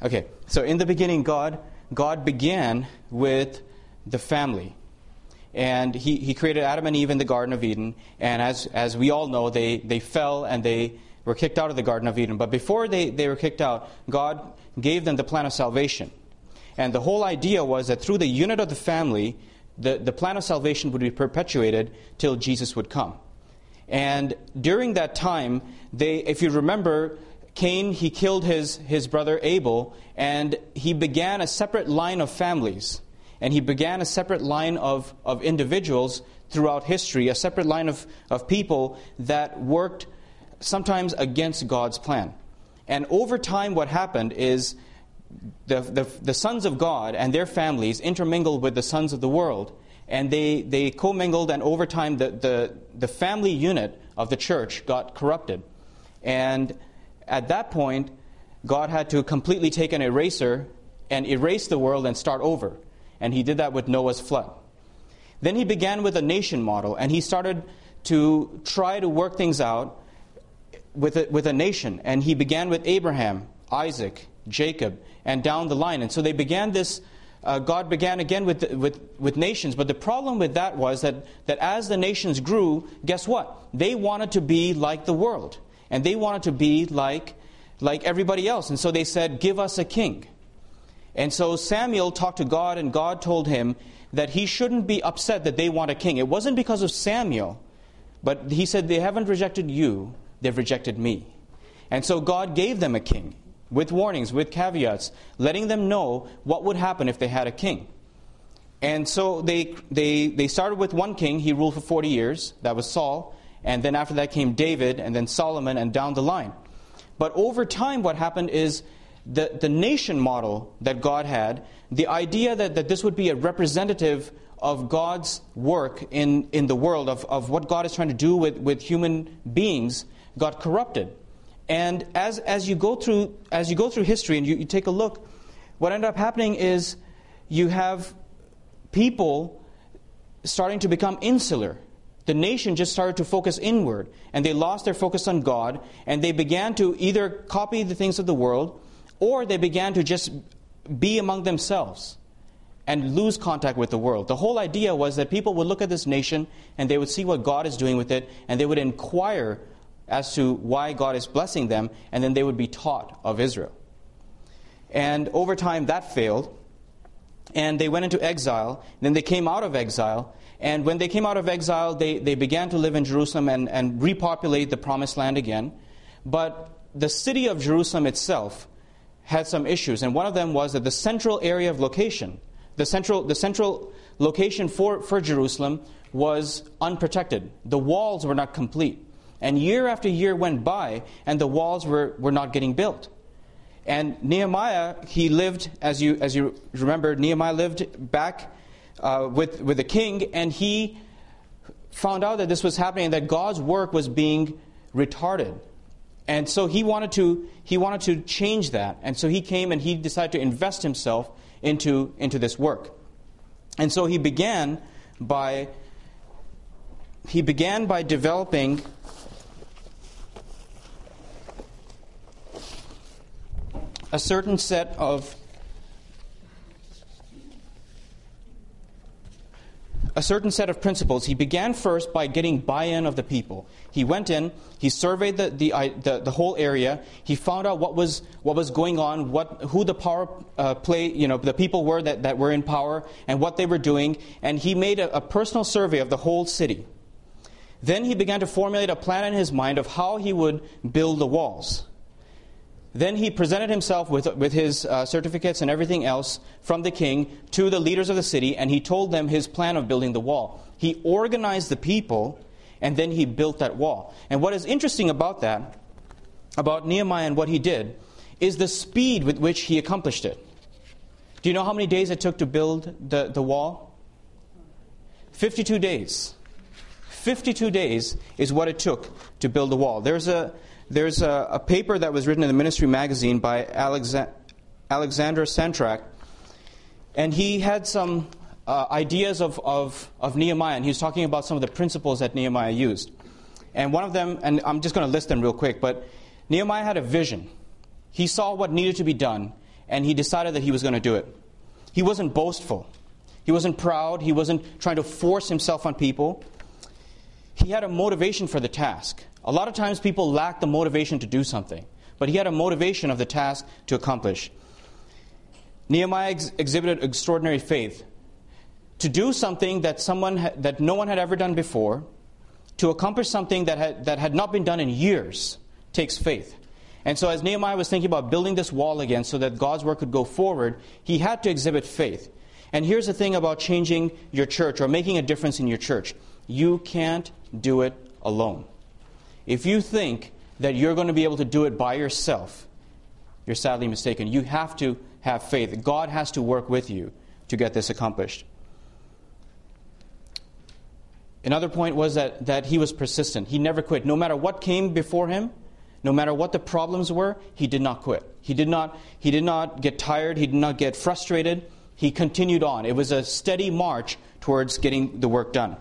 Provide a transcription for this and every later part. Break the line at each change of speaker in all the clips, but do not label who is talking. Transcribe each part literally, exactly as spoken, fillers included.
Okay, so in the beginning, God God began with the family. And he, he created Adam and Eve in the Garden of Eden. And as as we all know, they, they fell and they were kicked out of the Garden of Eden. But before they, they were kicked out, God gave them the plan of salvation. And the whole idea was that through the unit of the family, the, the plan of salvation would be perpetuated till Jesus would come. And during that time, they, if you remember, Cain, he killed his, his brother Abel, and he began a separate line of families. And he began a separate line of, of individuals throughout history, a separate line of, of people that worked sometimes against God's plan. And over time what happened is the, the, the sons of God and their families intermingled with the sons of the world. And they, they commingled, and over time the, the, the family unit of the church got corrupted. And at that point, God had to completely take an eraser and erase the world and start over. And he did that with Noah's flood. Then he began with a nation model, and he started to try to work things out with a, with a nation. And he began with Abraham, Isaac, Jacob, and down the line. And so they began this, uh, God began again with, with, with nations. But the problem with that was that, that as the nations grew, guess what? They wanted to be like the world. And they wanted to be like, like everybody else. And so they said, give us a king. And so Samuel talked to God, and God told him that he shouldn't be upset that they want a king. It wasn't because of Samuel, but he said, they haven't rejected you, they've rejected me. And so God gave them a king, with warnings, with caveats, letting them know what would happen if they had a king. And so they they they started with one king. He ruled for forty years. That was Saul. And then after that came David, and then Solomon, and down the line. But over time what happened is, The, the nation model that God had, the idea that, that this would be a representative of God's work in, in the world, of, of what God is trying to do with, with human beings, got corrupted. And as as you go through as you go through history and you, you take a look, what ended up happening is you have people starting to become insular. The nation just started to focus inward, and they lost their focus on God, and they began to either copy the things of the world, or they began to just be among themselves and lose contact with the world. The whole idea was that people would look at this nation and they would see what God is doing with it, and they would inquire as to why God is blessing them, and then they would be taught of Israel. And over time that failed, and they went into exile. Then they came out of exile, and when they came out of exile, they, they began to live in Jerusalem and, and repopulate the promised land again. But the city of Jerusalem itself had some issues, and one of them was that the central area of location, the central the central location for, for Jerusalem was unprotected. The walls were not complete. And year after year went by, and the walls were, were not getting built. And Nehemiah, he lived, as you as you remember, Nehemiah lived back uh, with, with the king, and he found out that this was happening, and that God's work was being retarded. And so he wanted to he wanted to change that. And so he came and he decided to invest himself into, into this work. And so he began by he began by developing a certain set of a certain set of principles. He began first by getting buy-in of the people. He went in, he surveyed the the the, the whole area. He found out what was what was going on, what who the power uh, play, you know, the people were that, that were in power, and what they were doing. And he made a, a personal survey of the whole city. Then he began to formulate a plan in his mind of how he would build the walls. Then he presented himself with with his uh, certificates and everything else from the king to the leaders of the city, and he told them his plan of building the wall. He organized the people, and then he built that wall. And what is interesting about that, about Nehemiah and what he did, is the speed with which he accomplished it. Do you know how many days it took to build the, the wall? fifty-two days. fifty-two days is what it took to build the wall. There's a There's a, a paper that was written in the Ministry magazine by Alexa, Alexander Santrak, and he had some uh, ideas of, of, of Nehemiah, and he was talking about some of the principles that Nehemiah used. And one of them, and I'm just going to list them real quick, but Nehemiah had a vision. He saw what needed to be done, and he decided that he was going to do it. He wasn't boastful. He wasn't proud. He wasn't trying to force himself on people. He had a motivation for the task. A lot of times people lack the motivation to do something, but he had a motivation of the task to accomplish. Nehemiah ex- exhibited extraordinary faith. To do something that someone ha- that no one had ever done before, to accomplish something that had, that had not been done in years, takes faith. And so as Nehemiah was thinking about building this wall again so that God's work could go forward, he had to exhibit faith. And here's the thing about changing your church or making a difference in your church. You can't do it alone. If you think that you're going to be able to do it by yourself, you're sadly mistaken. You have to have faith. God has to work with you to get this accomplished. Another point was that, that he was persistent. He never quit. No matter what came before him, no matter what the problems were, he did not quit. He did not, he did not get tired. He did not get frustrated. He continued on. It was a steady march towards getting the work done.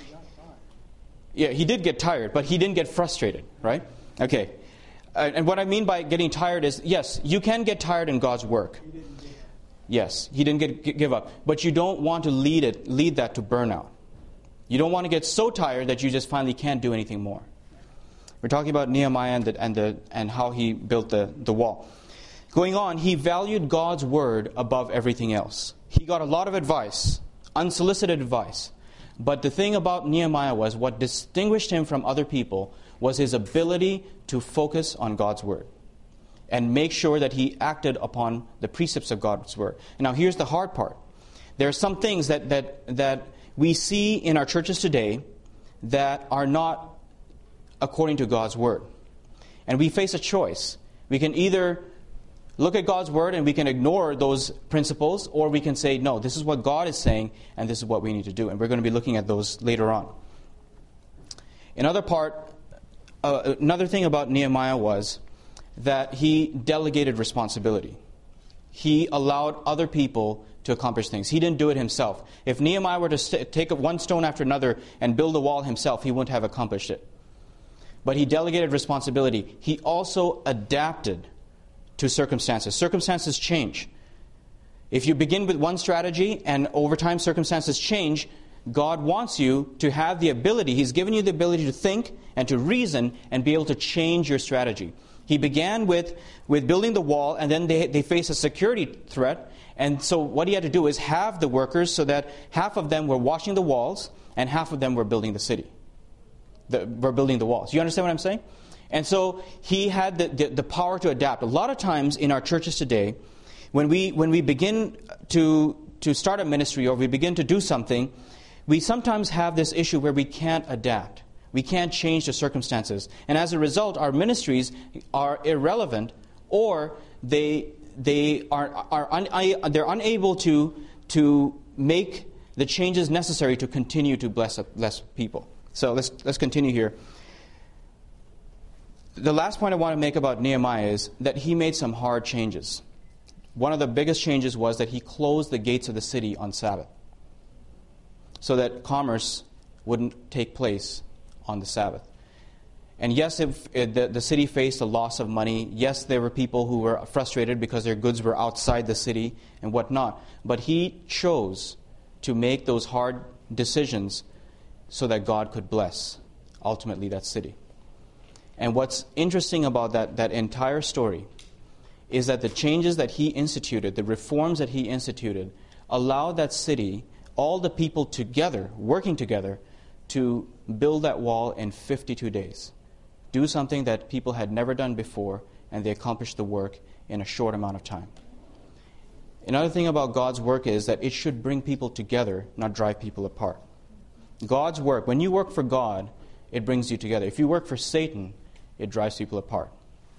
Yeah, he did get tired, but he didn't get frustrated, right? Okay. Uh, and what I mean by getting tired is, yes, you can get tired in God's work. Yes, he didn't get, give up. But you don't want to lead it, lead that to burnout. You don't want to get so tired that you just finally can't do anything more. We're talking about Nehemiah and the, and, the, and how he built the, the wall. Going on, he valued God's word above everything else. He got a lot of advice, unsolicited advice. But the thing about Nehemiah was what distinguished him from other people was his ability to focus on God's word and make sure that he acted upon the precepts of God's word. Now here's the hard part. There are some things that, that, that we see in our churches today that are not according to God's word. And we face a choice. We can either look at God's word and we can ignore those principles, or we can say, no, this is what God is saying and this is what we need to do. And we're going to be looking at those later on. Another part, uh, another thing about Nehemiah was that he delegated responsibility. He allowed other people to accomplish things. He didn't do it himself. If Nehemiah were to st- take one stone after another and build a wall himself, he wouldn't have accomplished it. But he delegated responsibility. He also adapted to circumstances. Circumstances change. If you begin with one strategy and over time circumstances change, God wants you to have the ability, He's given you the ability to think and to reason and be able to change your strategy. He began with, with building the wall, and then they, they faced a security threat. And so what he had to do is have the workers so that half of them were washing the walls and half of them were building the city. The, were building the walls. You understand what I'm saying? And so he had the, the, the power to adapt. A lot of times in our churches today, when we when we begin to to start a ministry or we begin to do something, we sometimes have this issue where we can't adapt. We can't change the circumstances. And as a result, our ministries are irrelevant, or they they are are un, they're unable to to make the changes necessary to continue to bless bless people. So let's let's continue here. The last point I want to make about Nehemiah is that he made some hard changes. One of the biggest changes was that he closed the gates of the city on Sabbath so that commerce wouldn't take place on the Sabbath. And yes, if the, the city faced a loss of money. Yes, there were people who were frustrated because their goods were outside the city and whatnot. But he chose to make those hard decisions so that God could bless, ultimately, that city. And what's interesting about that, that entire story is that the changes that he instituted, the reforms that he instituted, allowed that city, all the people together, working together, to build that wall in fifty-two days. Do something that people had never done before, and they accomplished the work in a short amount of time. Another thing about God's work is that it should bring people together, not drive people apart. God's work, when you work for God, it brings you together. If you work for Satan, it drives people apart.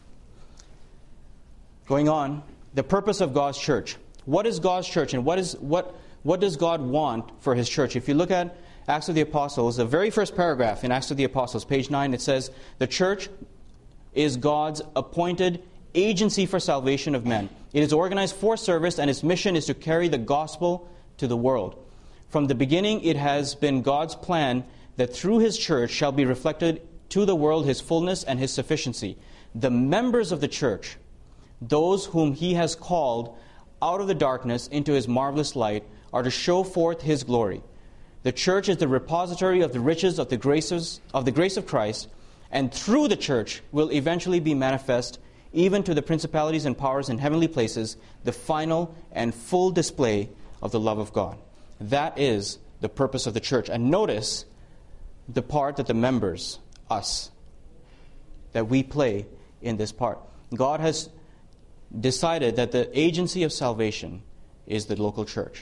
Going on, the purpose of God's church. What is God's church, and what is what what does God want for His church? If you look at Acts of the Apostles, the very first paragraph in Acts of the Apostles, page nine, it says, the church is God's appointed agency for salvation of men. It is organized for service, and its mission is to carry the gospel to the world. From the beginning, it has been God's plan that through His church shall be reflected to the world His fullness and His sufficiency. The members of the church those whom he has called out of the darkness into his marvelous light are to show forth his glory. The church is the repository of the riches of the graces of the grace of Christ, and through the church will eventually be manifest even to the principalities and powers in heavenly places, the final and full display of the love of God. That is the purpose of the church. And notice the part that the members, us, that we play in this part. God has decided that the agency of salvation is the local church.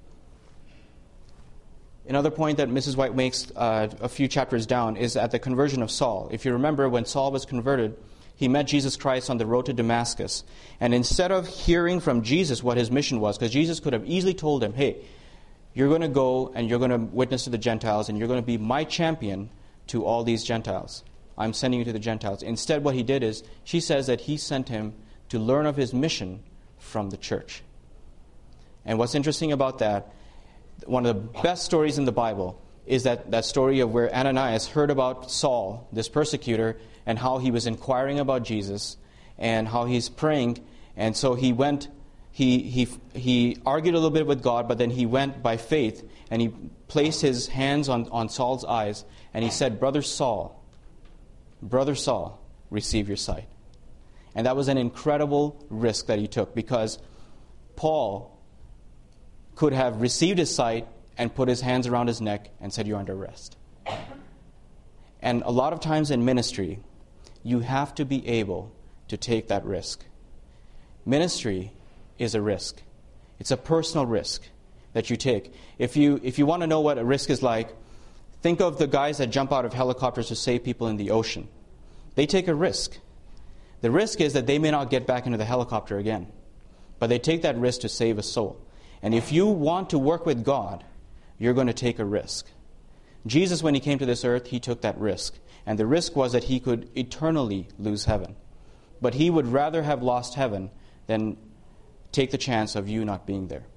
Another point that Missus White makes uh, a few chapters down is at the conversion of Saul. If you remember, when Saul was converted, he met Jesus Christ on the road to Damascus. And instead of hearing from Jesus what his mission was, because Jesus could have easily told him, hey, you're going to go and you're going to witness to the Gentiles and you're going to be my champion to all these Gentiles. I'm sending you to the Gentiles. Instead, what he did is, she says that he sent him to learn of his mission from the church. And what's interesting about that, one of the best stories in the Bible is that, that story of where Ananias heard about Saul, this persecutor, and how he was inquiring about Jesus and how he's praying. And so he went, he, he, he argued a little bit with God, but then he went by faith and he placed his hands on, on Saul's eyes and he said, Brother Saul, Brother Saul, receive your sight. And that was an incredible risk that he took, because Paul could have received his sight and put his hands around his neck and said, you're under arrest. And a lot of times in ministry, you have to be able to take that risk. Ministry is a risk. It's a personal risk that you take. If you if you want to know what a risk is like, think of the guys that jump out of helicopters to save people in the ocean. They take a risk. The risk is that they may not get back into the helicopter again. But they take that risk to save a soul. And if you want to work with God, you're going to take a risk. Jesus, when he came to this earth, he took that risk. And the risk was that he could eternally lose heaven. But he would rather have lost heaven than take the chance of you not being there.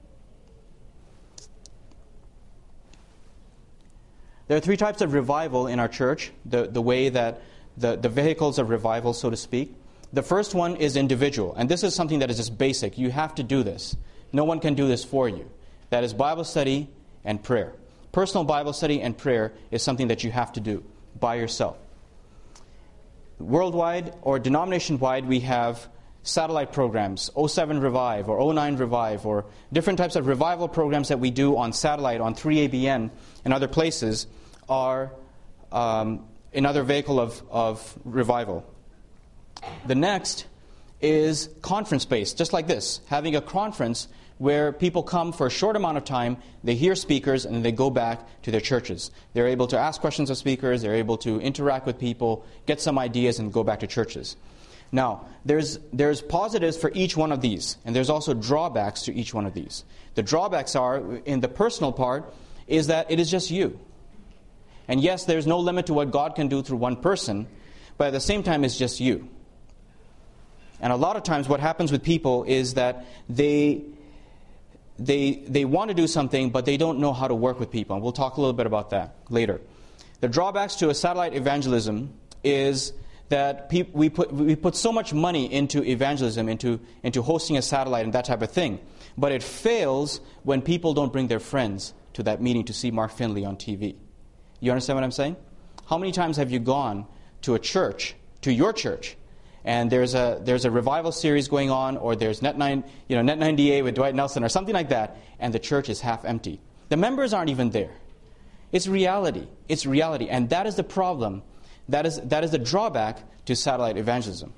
There are three types of revival in our church, the, the way that the, the vehicles of revival, so to speak. The first one is individual. And this is something that is just basic. You have to do this. No one can do this for you. That is Bible study and prayer. Personal Bible study and prayer is something that you have to do by yourself. Worldwide or denomination-wide, we have satellite programs, oh seven Revive or oh nine Revive, or different types of revival programs that we do on satellite, on three A B N and other places are um, another vehicle of, of revival. The next is conference-based, just like this, having a conference where people come for a short amount of time, they hear speakers, and then they go back to their churches. They're able to ask questions of speakers, they're able to interact with people, get some ideas, and go back to churches. Now, there's there's positives for each one of these, and there's also drawbacks to each one of these. The drawbacks are, in the personal part, is that it is just you. And yes, there's no limit to what God can do through one person, but at the same time, it's just you. And a lot of times what happens with people is that they they they want to do something, but they don't know how to work with people. And we'll talk a little bit about that later. The drawbacks to a satellite evangelism is that pe- we put we put so much money into evangelism, into, into hosting a satellite and that type of thing. But it fails when people don't bring their friends to that meeting to see Mark Finley on T V. You understand what I'm saying? How many times have you gone to a church, to your church, and there's a there's a revival series going on, or there's Net nine, you know, Net ninety-eight with Dwight Nelson or something like that, and the church is half empty. The members aren't even there. It's reality. It's reality, and that is the problem. That is that is the drawback to satellite evangelism.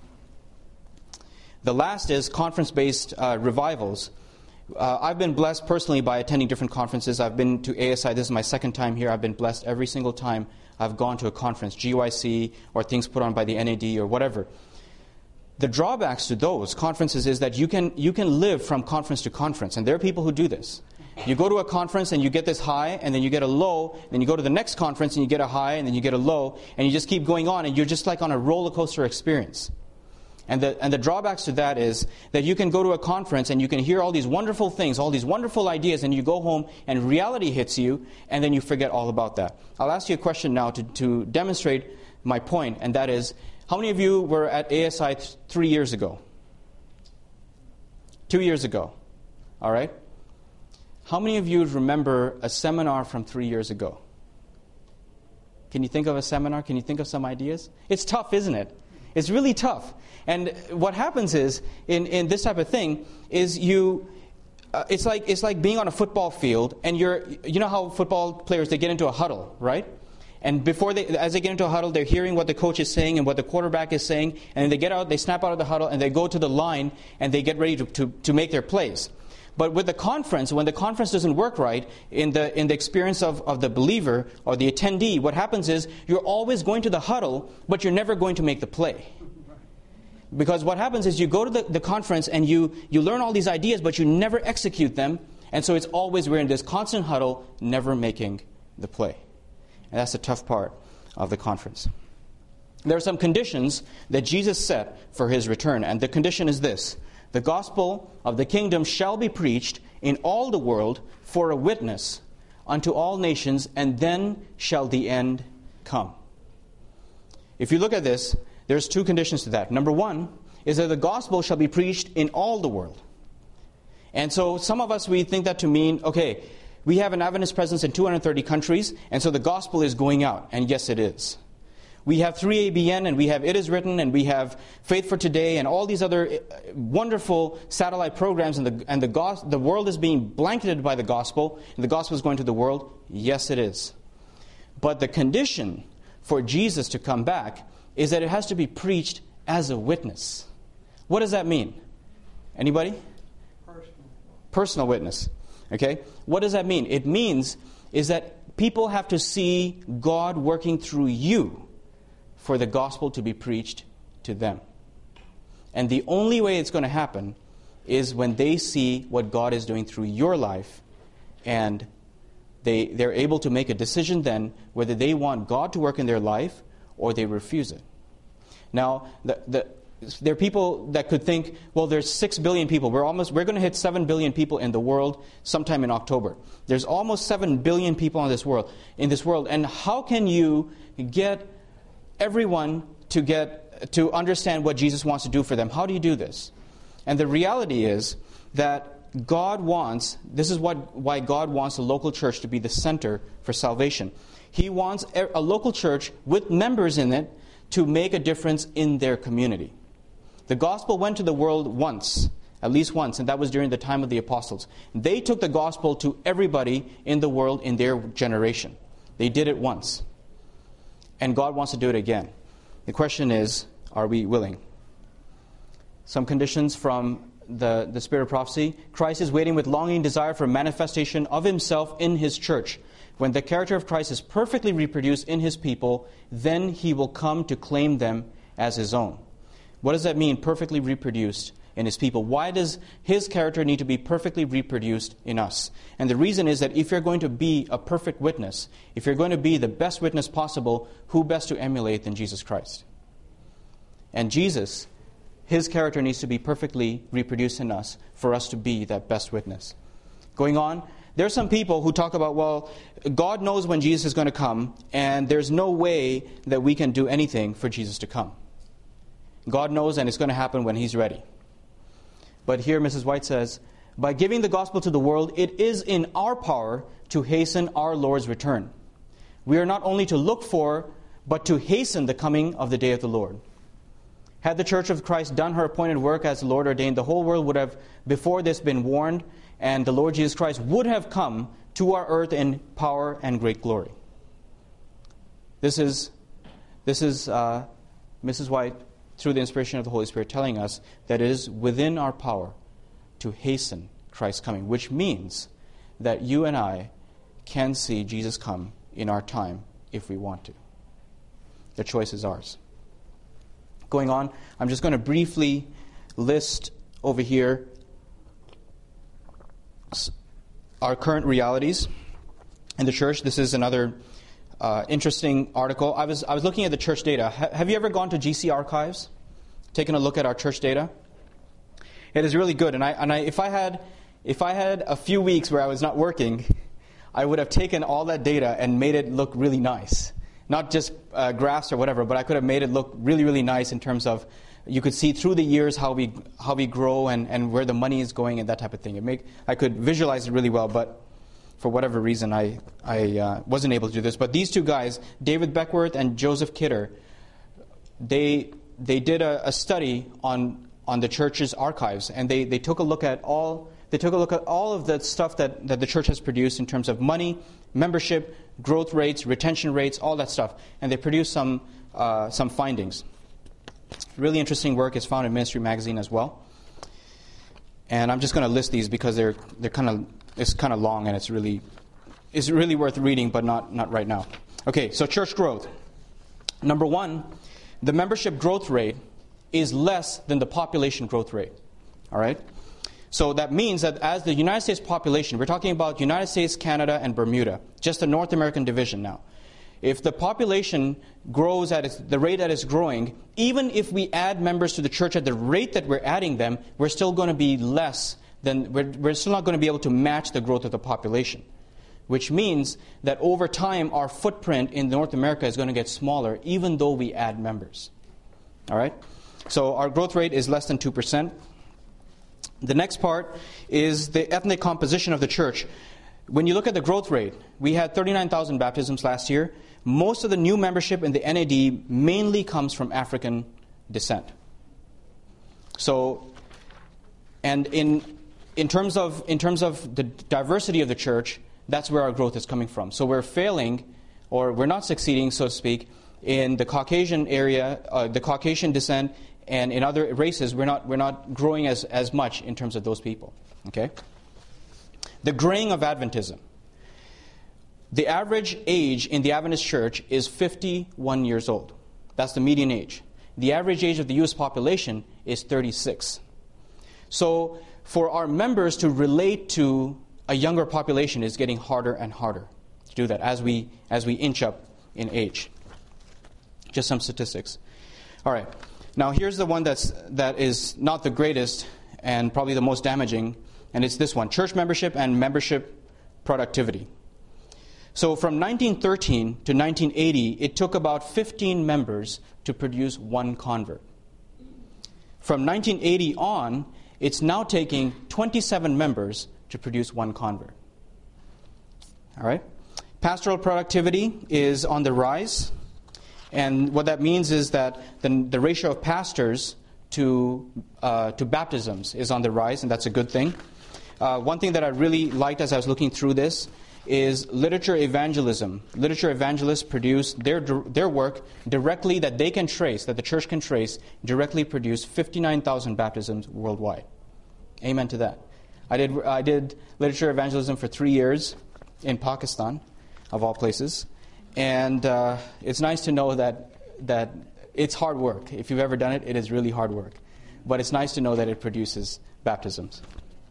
The last is conference-based uh, revivals. Uh, I've been blessed personally by attending different conferences. I've been to A S I. This is my second time here. I've been blessed every single time I've gone to a conference, G Y C, or things put on by the N A D or whatever. The drawbacks to those conferences is that you can you can live from conference to conference, and there are people who do this. You go to a conference and you get this high, and then you get a low, then you go to the next conference and you get a high, and then you get a low, and you just keep going on, and you're just like on a roller coaster experience. And the and the drawbacks to that is that you can go to a conference and you can hear all these wonderful things, all these wonderful ideas, and you go home and reality hits you, and then you forget all about that. I'll ask you a question now to, to demonstrate my point, and that is, how many of you were at A S I th- three years ago? two years ago. All right? How many of you remember a seminar from three years ago? Can you think of a seminar? Can you think of some ideas? It's tough, isn't it? It's really tough. And what happens is, in, in this type of thing, is you... Uh, it's like it's like being on a football field, and you're... You know how football players, they get into a huddle, right? And before they, as they get into a huddle, they're hearing what the coach is saying and what the quarterback is saying, and then they get out, they snap out of the huddle, and they go to the line, and they get ready to, to, to make their plays. But with the conference, when the conference doesn't work right, in the in the experience of, of the believer or the attendee, what happens is you're always going to the huddle, but you're never going to make the play. Because what happens is you go to the, the conference and you, you learn all these ideas, but you never execute them. And so it's always, we're in this constant huddle, never making the play. And that's the tough part of the conference. There are some conditions that Jesus set for his return. And the condition is this: the gospel of the kingdom shall be preached in all the world for a witness unto all nations, and then shall the end come. If you look at this, there's two conditions to that. Number one is that the gospel shall be preached in all the world. And so some of us, we think that to mean, okay, we have an Adventist presence in two hundred thirty countries, and so the gospel is going out. And yes, it is. We have three A B N, and we have It Is Written, and we have Faith for Today, and all these other wonderful satellite programs, and the and the, gos- the world is being blanketed by the gospel, and the gospel is going to the world. Yes, it is. But the condition for Jesus to come back is that it has to be preached as a witness. What does that mean? Anybody?
Personal.
Personal witness. Okay? What does that mean? It means is that people have to see God working through you for the gospel to be preached to them. And the only way it's going to happen is when they see what God is doing through your life, and they, they're able to make a decision then whether they want God to work in their life or they refuse it. Now, the, the, there are people that could think, well, there's six billion people. We're almost we're going to hit seven billion people in the world sometime in October. There's almost seven billion people in this world. In this world, and how can you get everyone to get to understand what Jesus wants to do for them? How do you do this? And the reality is that God wants. This is what why God wants the local church to be the center for salvation. He wants a local church with members in it to make a difference in their community. The gospel went to the world once, at least once, and that was during the time of the apostles. They took the gospel to everybody in the world in their generation. They did it once. And God wants to do it again. The question is, are we willing? Some conditions from the, the spirit of prophecy. Christ is waiting with longing desire for manifestation of himself in his church. When the character of Christ is perfectly reproduced in his people, then he will come to claim them as his own. What does that mean, perfectly reproduced in his people? Why does his character need to be perfectly reproduced in us? And the reason is that if you're going to be a perfect witness, if you're going to be the best witness possible, who best to emulate than Jesus Christ? And Jesus, his character needs to be perfectly reproduced in us for us to be that best witness. Going on, there are some people who talk about, well, God knows when Jesus is going to come, and there's no way that we can do anything for Jesus to come. God knows, and it's going to happen when he's ready. But here Missus White says, by giving the gospel to the world, it is in our power to hasten our Lord's return. We are not only to look for, but to hasten the coming of the day of the Lord. Had the Church of Christ done her appointed work as the Lord ordained, the whole world would have before this been warned, and the Lord Jesus Christ would have come to our earth in power and great glory. This is, this is uh, Missus White, through the inspiration of the Holy Spirit, telling us that it is within our power to hasten Christ's coming, which means that you and I can see Jesus come in our time if we want to. The choice is ours. Going on, I'm just going to briefly list over here our current realities in the church. This is another uh, interesting article. I was I was looking at the church data. Ha- have you ever gone to G C Archives, taken a look at our church data? It is really good. And I and I if I had if I had a few weeks where I was not working, I would have taken all that data and made it look really nice. Not just uh, graphs or whatever, but I could have made it look really, really nice in terms of you could see through the years how we how we grow and, and where the money is going and that type of thing. It make I could visualize it really well, but for whatever reason, I, I uh, wasn't able to do this. But these two guys, David Beckworth and Joseph Kidder, they they did a, a study on on the church's archives, and they, they took a look at all they took a look at all of the stuff that, that the church has produced in terms of money, membership, growth rates, retention rates, all that stuff, and they produced some uh, some findings. Really interesting work is found in Ministry Magazine as well. And I'm just going to list these because they're they're kind of it's kind of long and it's really it's really worth reading, but not not right now. Okay, so church growth. Number one, the membership growth rate is less than the population growth rate. All right? So that means that as the United States population, we're talking about United States, Canada, and Bermuda, just the North American division now. If the population grows at its, the rate that it's growing, even if we add members to the church at the rate that we're adding them, we're still going to be less than, we're, we're still not going to be able to match the growth of the population. Which means that over time, our footprint in North America is going to get smaller, even though we add members. All right? So our growth rate is less than two percent. The next part is the ethnic composition of the church. When you look at the growth rate, we had thirty-nine thousand baptisms last year. Most of the new membership in the N A D mainly comes from African descent. So, and in in terms of in terms of the diversity of the church, that's where our growth is coming from. So we're failing, or we're not succeeding, so to speak, in the Caucasian area, uh, the Caucasian descent, and in other races, we're not we're not growing as, as much in terms of those people. Okay? The graying of Adventism. The average age in the Adventist church is fifty-one years old. That's the median age. The average age of the U S population is thirty-six. So for our members to relate to a younger population is getting harder and harder to do that as we as we inch up in age. Just some statistics. All right. Now here's the one that's that is not the greatest and probably the most damaging, and it's this one: church membership and membership productivity. So from nineteen thirteen to nineteen eighty, it took about fifteen members to produce one convert. From nineteen eighty on, it's now taking twenty-seven members to produce one convert. All right? Pastoral productivity is on the rise. And what that means is that the, the ratio of pastors to uh, to baptisms is on the rise, and that's a good thing. Uh, one thing that I really liked as I was looking through this is literature evangelism. Literature evangelists produce their their work directly that they can trace, that the church can trace, directly produce fifty-nine thousand baptisms worldwide. Amen to that. I did I did literature evangelism for three years in Pakistan, of all places. And uh, it's nice to know that that it's hard work. If you've ever done it, it is really hard work. But it's nice to know that it produces baptisms.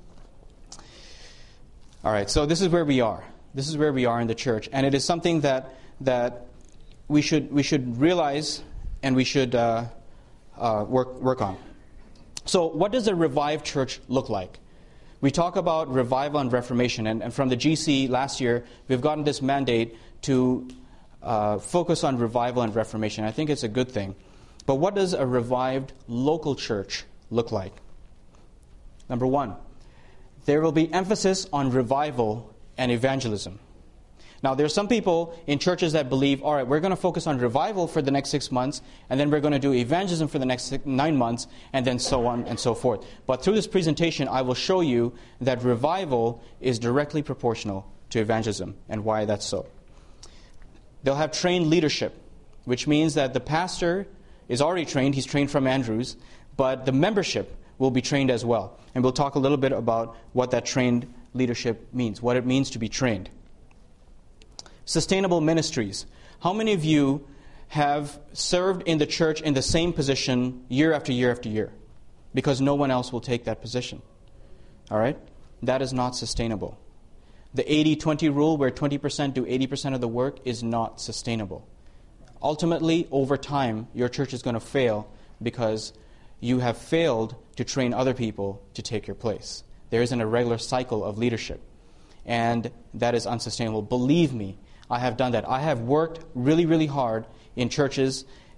All right, so this is where we are. This is where we are in the church, and it is something that that we should we should realize and we should uh, uh, work work on. So, what does a revived church look like? We talk about revival and reformation, and, and from the G C last year, we've gotten this mandate to uh, focus on revival and reformation. I think it's a good thing. But what does a revived local church look like? Number one, there will be emphasis on revival and evangelism. Now, there are some people in churches that believe, all right, we're going to focus on revival for the next six months, and then we're going to do evangelism for the next six, nine months, and then so on and so forth. But through this presentation, I will show you that revival is directly proportional to evangelism, and why that's so. They'll have trained leadership, which means that the pastor is already trained. He's trained from Andrews, but the membership will be trained as well. And we'll talk a little bit about what that trained leadership means, what it means to be trained. Sustainable ministries. How many of you have served in the church in the same position year after year after year? Because no one else will take that position. All right? That is not sustainable. The eighty twenty rule, where twenty percent do eighty percent of the work, is not sustainable. Ultimately, over time, your church is going to fail because you have failed to train other people to take your place. There isn't a regular cycle of leadership. And that is unsustainable. Believe me, I have done that. I have worked really, really hard in churches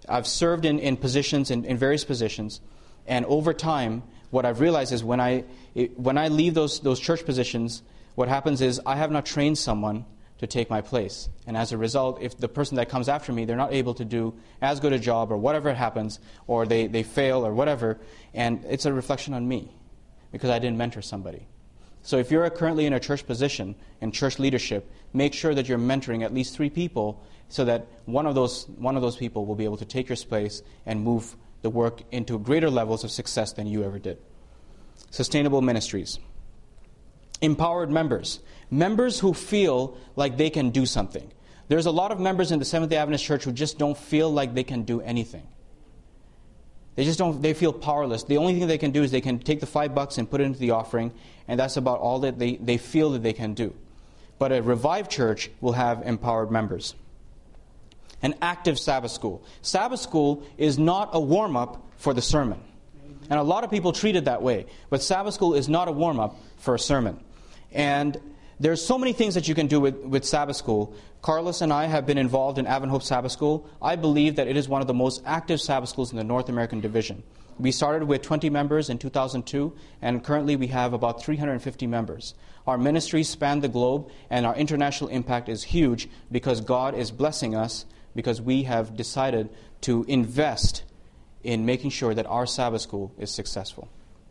I've served in, in positions, in, in various positions, and over time, what I've realized is when I it, when I leave those those church positions, what happens is I have not trained someone to take my place. And as a result, if the person that comes after me, they're not able to do as good a job or whatever happens, or they, they fail or whatever, and it's a reflection on me because I didn't mentor somebody. So if you're currently in a church position, in church leadership, make sure that you're mentoring at least three people so that one of those one of those people will be able to take your place and move the work into greater levels of success than you ever did. Sustainable ministries. Empowered members. Members who feel like they can do something. There's a lot of members in the Seventh-day Adventist Church who just don't feel like they can do anything. They just don't, they feel powerless. The only thing they can do is they can take the five bucks and put it into the offering, and that's about all that they, they feel that they can do. But a revived church will have empowered members. An active Sabbath school. Sabbath school is not a warm-up for the sermon. And a lot of people treat it that way. But Sabbath school is not a warm-up for a sermon. And there's so many things that you can do with, with Sabbath school. Carlos and I have been involved in Advent Hope Sabbath School. I believe that it is one of the most active Sabbath schools in the North American division. We started with twenty members in two thousand two, and currently we have about three hundred fifty members. Our ministries span the globe, and our international impact is huge because God is blessing us because we have decided to invest in making sure that our Sabbath school is successful.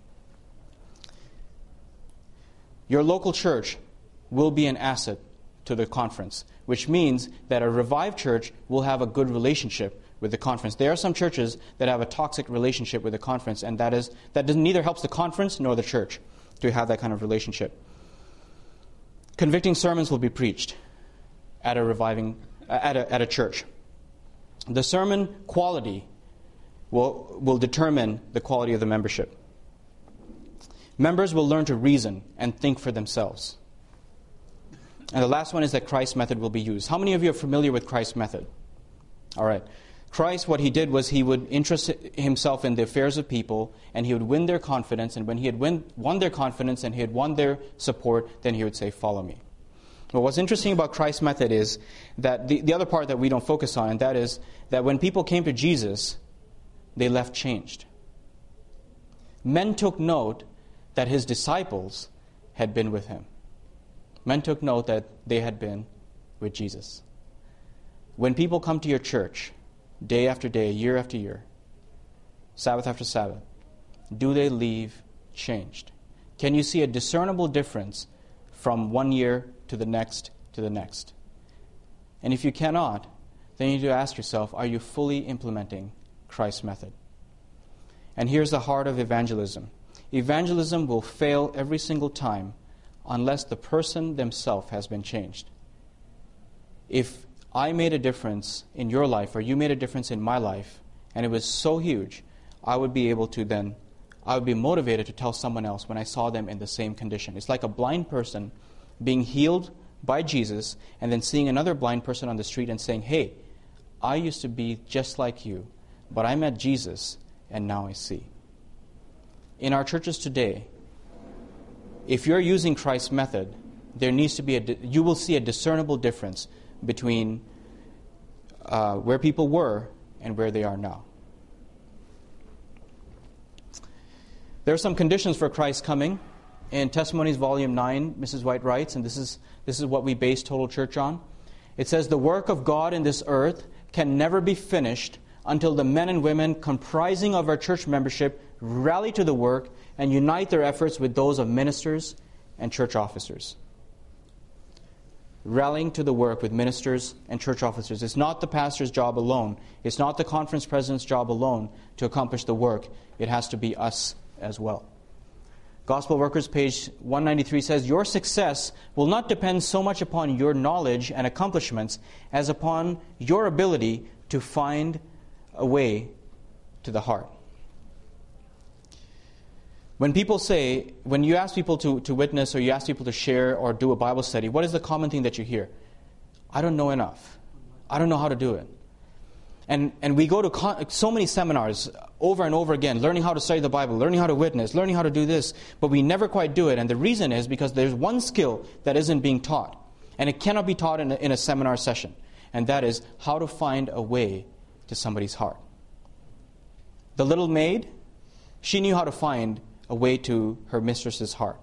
Your local church will be an asset to the conference, which means that a revived church will have a good relationship with the conference. There are some churches that have a toxic relationship with the conference, and that is that doesn't neither helps the conference nor the church to have that kind of relationship. Convicting sermons will be preached at a reviving at a, at a church. The sermon quality will will determine the quality of the membership. Members will learn to reason and think for themselves. And the last one is that Christ's method will be used. How many of you are familiar with Christ's method? All right. Christ, what he did was he would interest himself in the affairs of people, and he would win their confidence. And when he had win, won their confidence and he had won their support, then he would say, "Follow me." But what's interesting about Christ's method is that the, the other part that we don't focus on, and that is that when people came to Jesus, they left changed. Men took note that his disciples had been with him. Men took note that they had been with Jesus. When people come to your church, day after day, year after year, Sabbath after Sabbath, do they leave changed? Can you see a discernible difference from one year to the next to the next? And if you cannot, then you need to ask yourself, are you fully implementing Christ's method? And here's the heart of evangelism. Evangelism will fail every single time unless the person themselves has been changed. If I made a difference in your life, or you made a difference in my life, and it was so huge, I would be able to then, I would be motivated to tell someone else when I saw them in the same condition. It's like a blind person being healed by Jesus, and then seeing another blind person on the street and saying, "Hey, I used to be just like you, but I met Jesus, and now I see." In our churches today, if you're using Christ's method, there needs to be a, you will see a discernible difference between uh, where people were and where they are now. There are some conditions for Christ's coming. In Testimonies, Volume nine, Missus White writes, and this is this is what we base Total Church on. It says, "The work of God in this earth can never be finished until the men and women comprising of our church membership rally to the work and unite their efforts with those of ministers and church officers." Rallying to the work with ministers and church officers. It's not the pastor's job alone. It's not the conference president's job alone to accomplish the work. It has to be us as well. Gospel Workers, page one ninety-three says, "Your success will not depend so much upon your knowledge and accomplishments as upon your ability to find a way to the heart." When people say, when you ask people to, to witness, or you ask people to share or do a Bible study, what is the common thing that you hear? "I don't know enough. I don't know how to do it." And and we go to con- so many seminars over and over again, learning how to study the Bible, learning how to witness, learning how to do this, but we never quite do it. And the reason is because there's one skill that isn't being taught, and it cannot be taught in a, in a seminar session, and that is how to find a way to somebody's heart. The little maid, she knew how to find a way to her mistress's heart.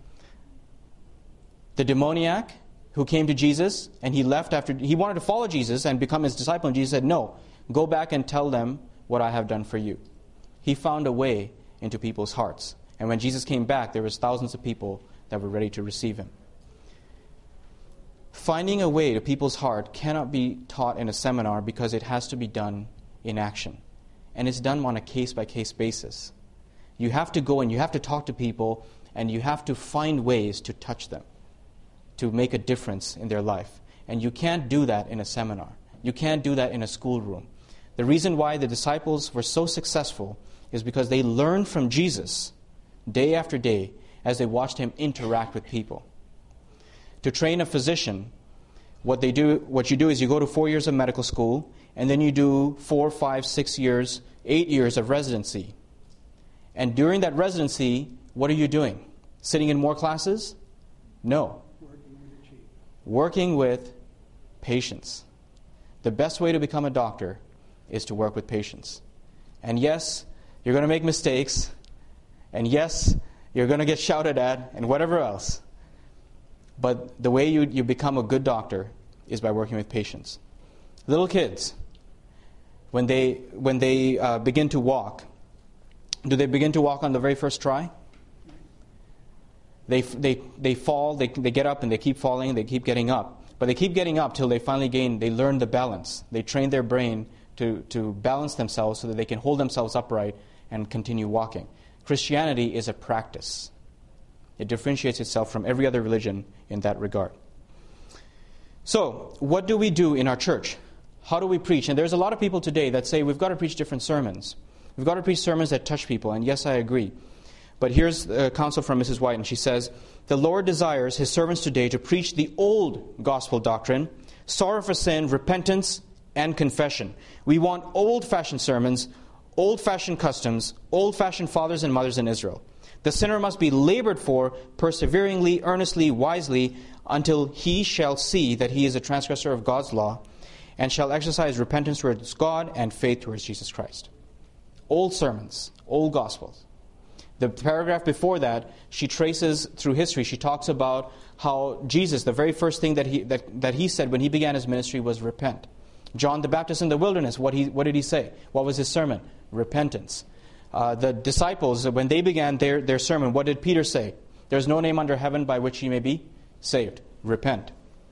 The demoniac who came to Jesus and he left after he wanted to follow Jesus and become his disciple, and Jesus said, "No, go back and tell them what I have done for you." He found a way into people's hearts. And when Jesus came back, there was thousands of people that were ready to receive him. Finding a way to people's heart cannot be taught in a seminar because it has to be done in action. And it's done on a case-by-case basis. You have to go and you have to talk to people and you have to find ways to touch them, to make a difference in their life. And you can't do that in a seminar. You can't do that in a schoolroom. The reason why the disciples were so successful is because they learned from Jesus day after day as they watched him interact with people. To train a physician, what they do, what you do is you go to four years of medical school, and then you do four, five, six years, eight years of residency. And during that residency, what are you doing? Sitting in more classes? No. Working with patients. The best way to become a doctor is to work with patients. And yes, you're going to make mistakes. And yes, you're going to get shouted at and whatever else. But the way you, you become a good doctor is by working with patients. Little kids, when they when they uh, begin to walk, do they begin to walk on the very first try? They they they fall, they they get up and they keep falling, and they keep getting up. But they keep getting up till they finally gain, they learn the balance. They train their brain to, to balance themselves so that they can hold themselves upright and continue walking. Christianity is a practice. It differentiates itself from every other religion in that regard. So, what do we do in our church? How do we preach? And there's a lot of people today that say we've got to preach different sermons. We've got to preach sermons that touch people, and yes, I agree. But here's a counsel from Missus White, and she says, "The Lord desires His servants today to preach the old gospel doctrine, sorrow for sin, repentance, and confession. We want old-fashioned sermons, old-fashioned customs, old-fashioned fathers and mothers in Israel. The sinner must be labored for, perseveringly, earnestly, wisely, until he shall see that he is a transgressor of God's law, and shall exercise repentance towards God and faith towards Jesus Christ." Old sermons, old gospels. The paragraph before that, she traces through history. She talks about how Jesus, the very first thing that he that, that he said when he began his ministry was repent. John the Baptist in the wilderness, what he what did he say? What was his sermon? Repentance. Uh, the disciples, when they began their, their sermon, what did Peter say? "There's no name under heaven by which ye may be saved. Repent."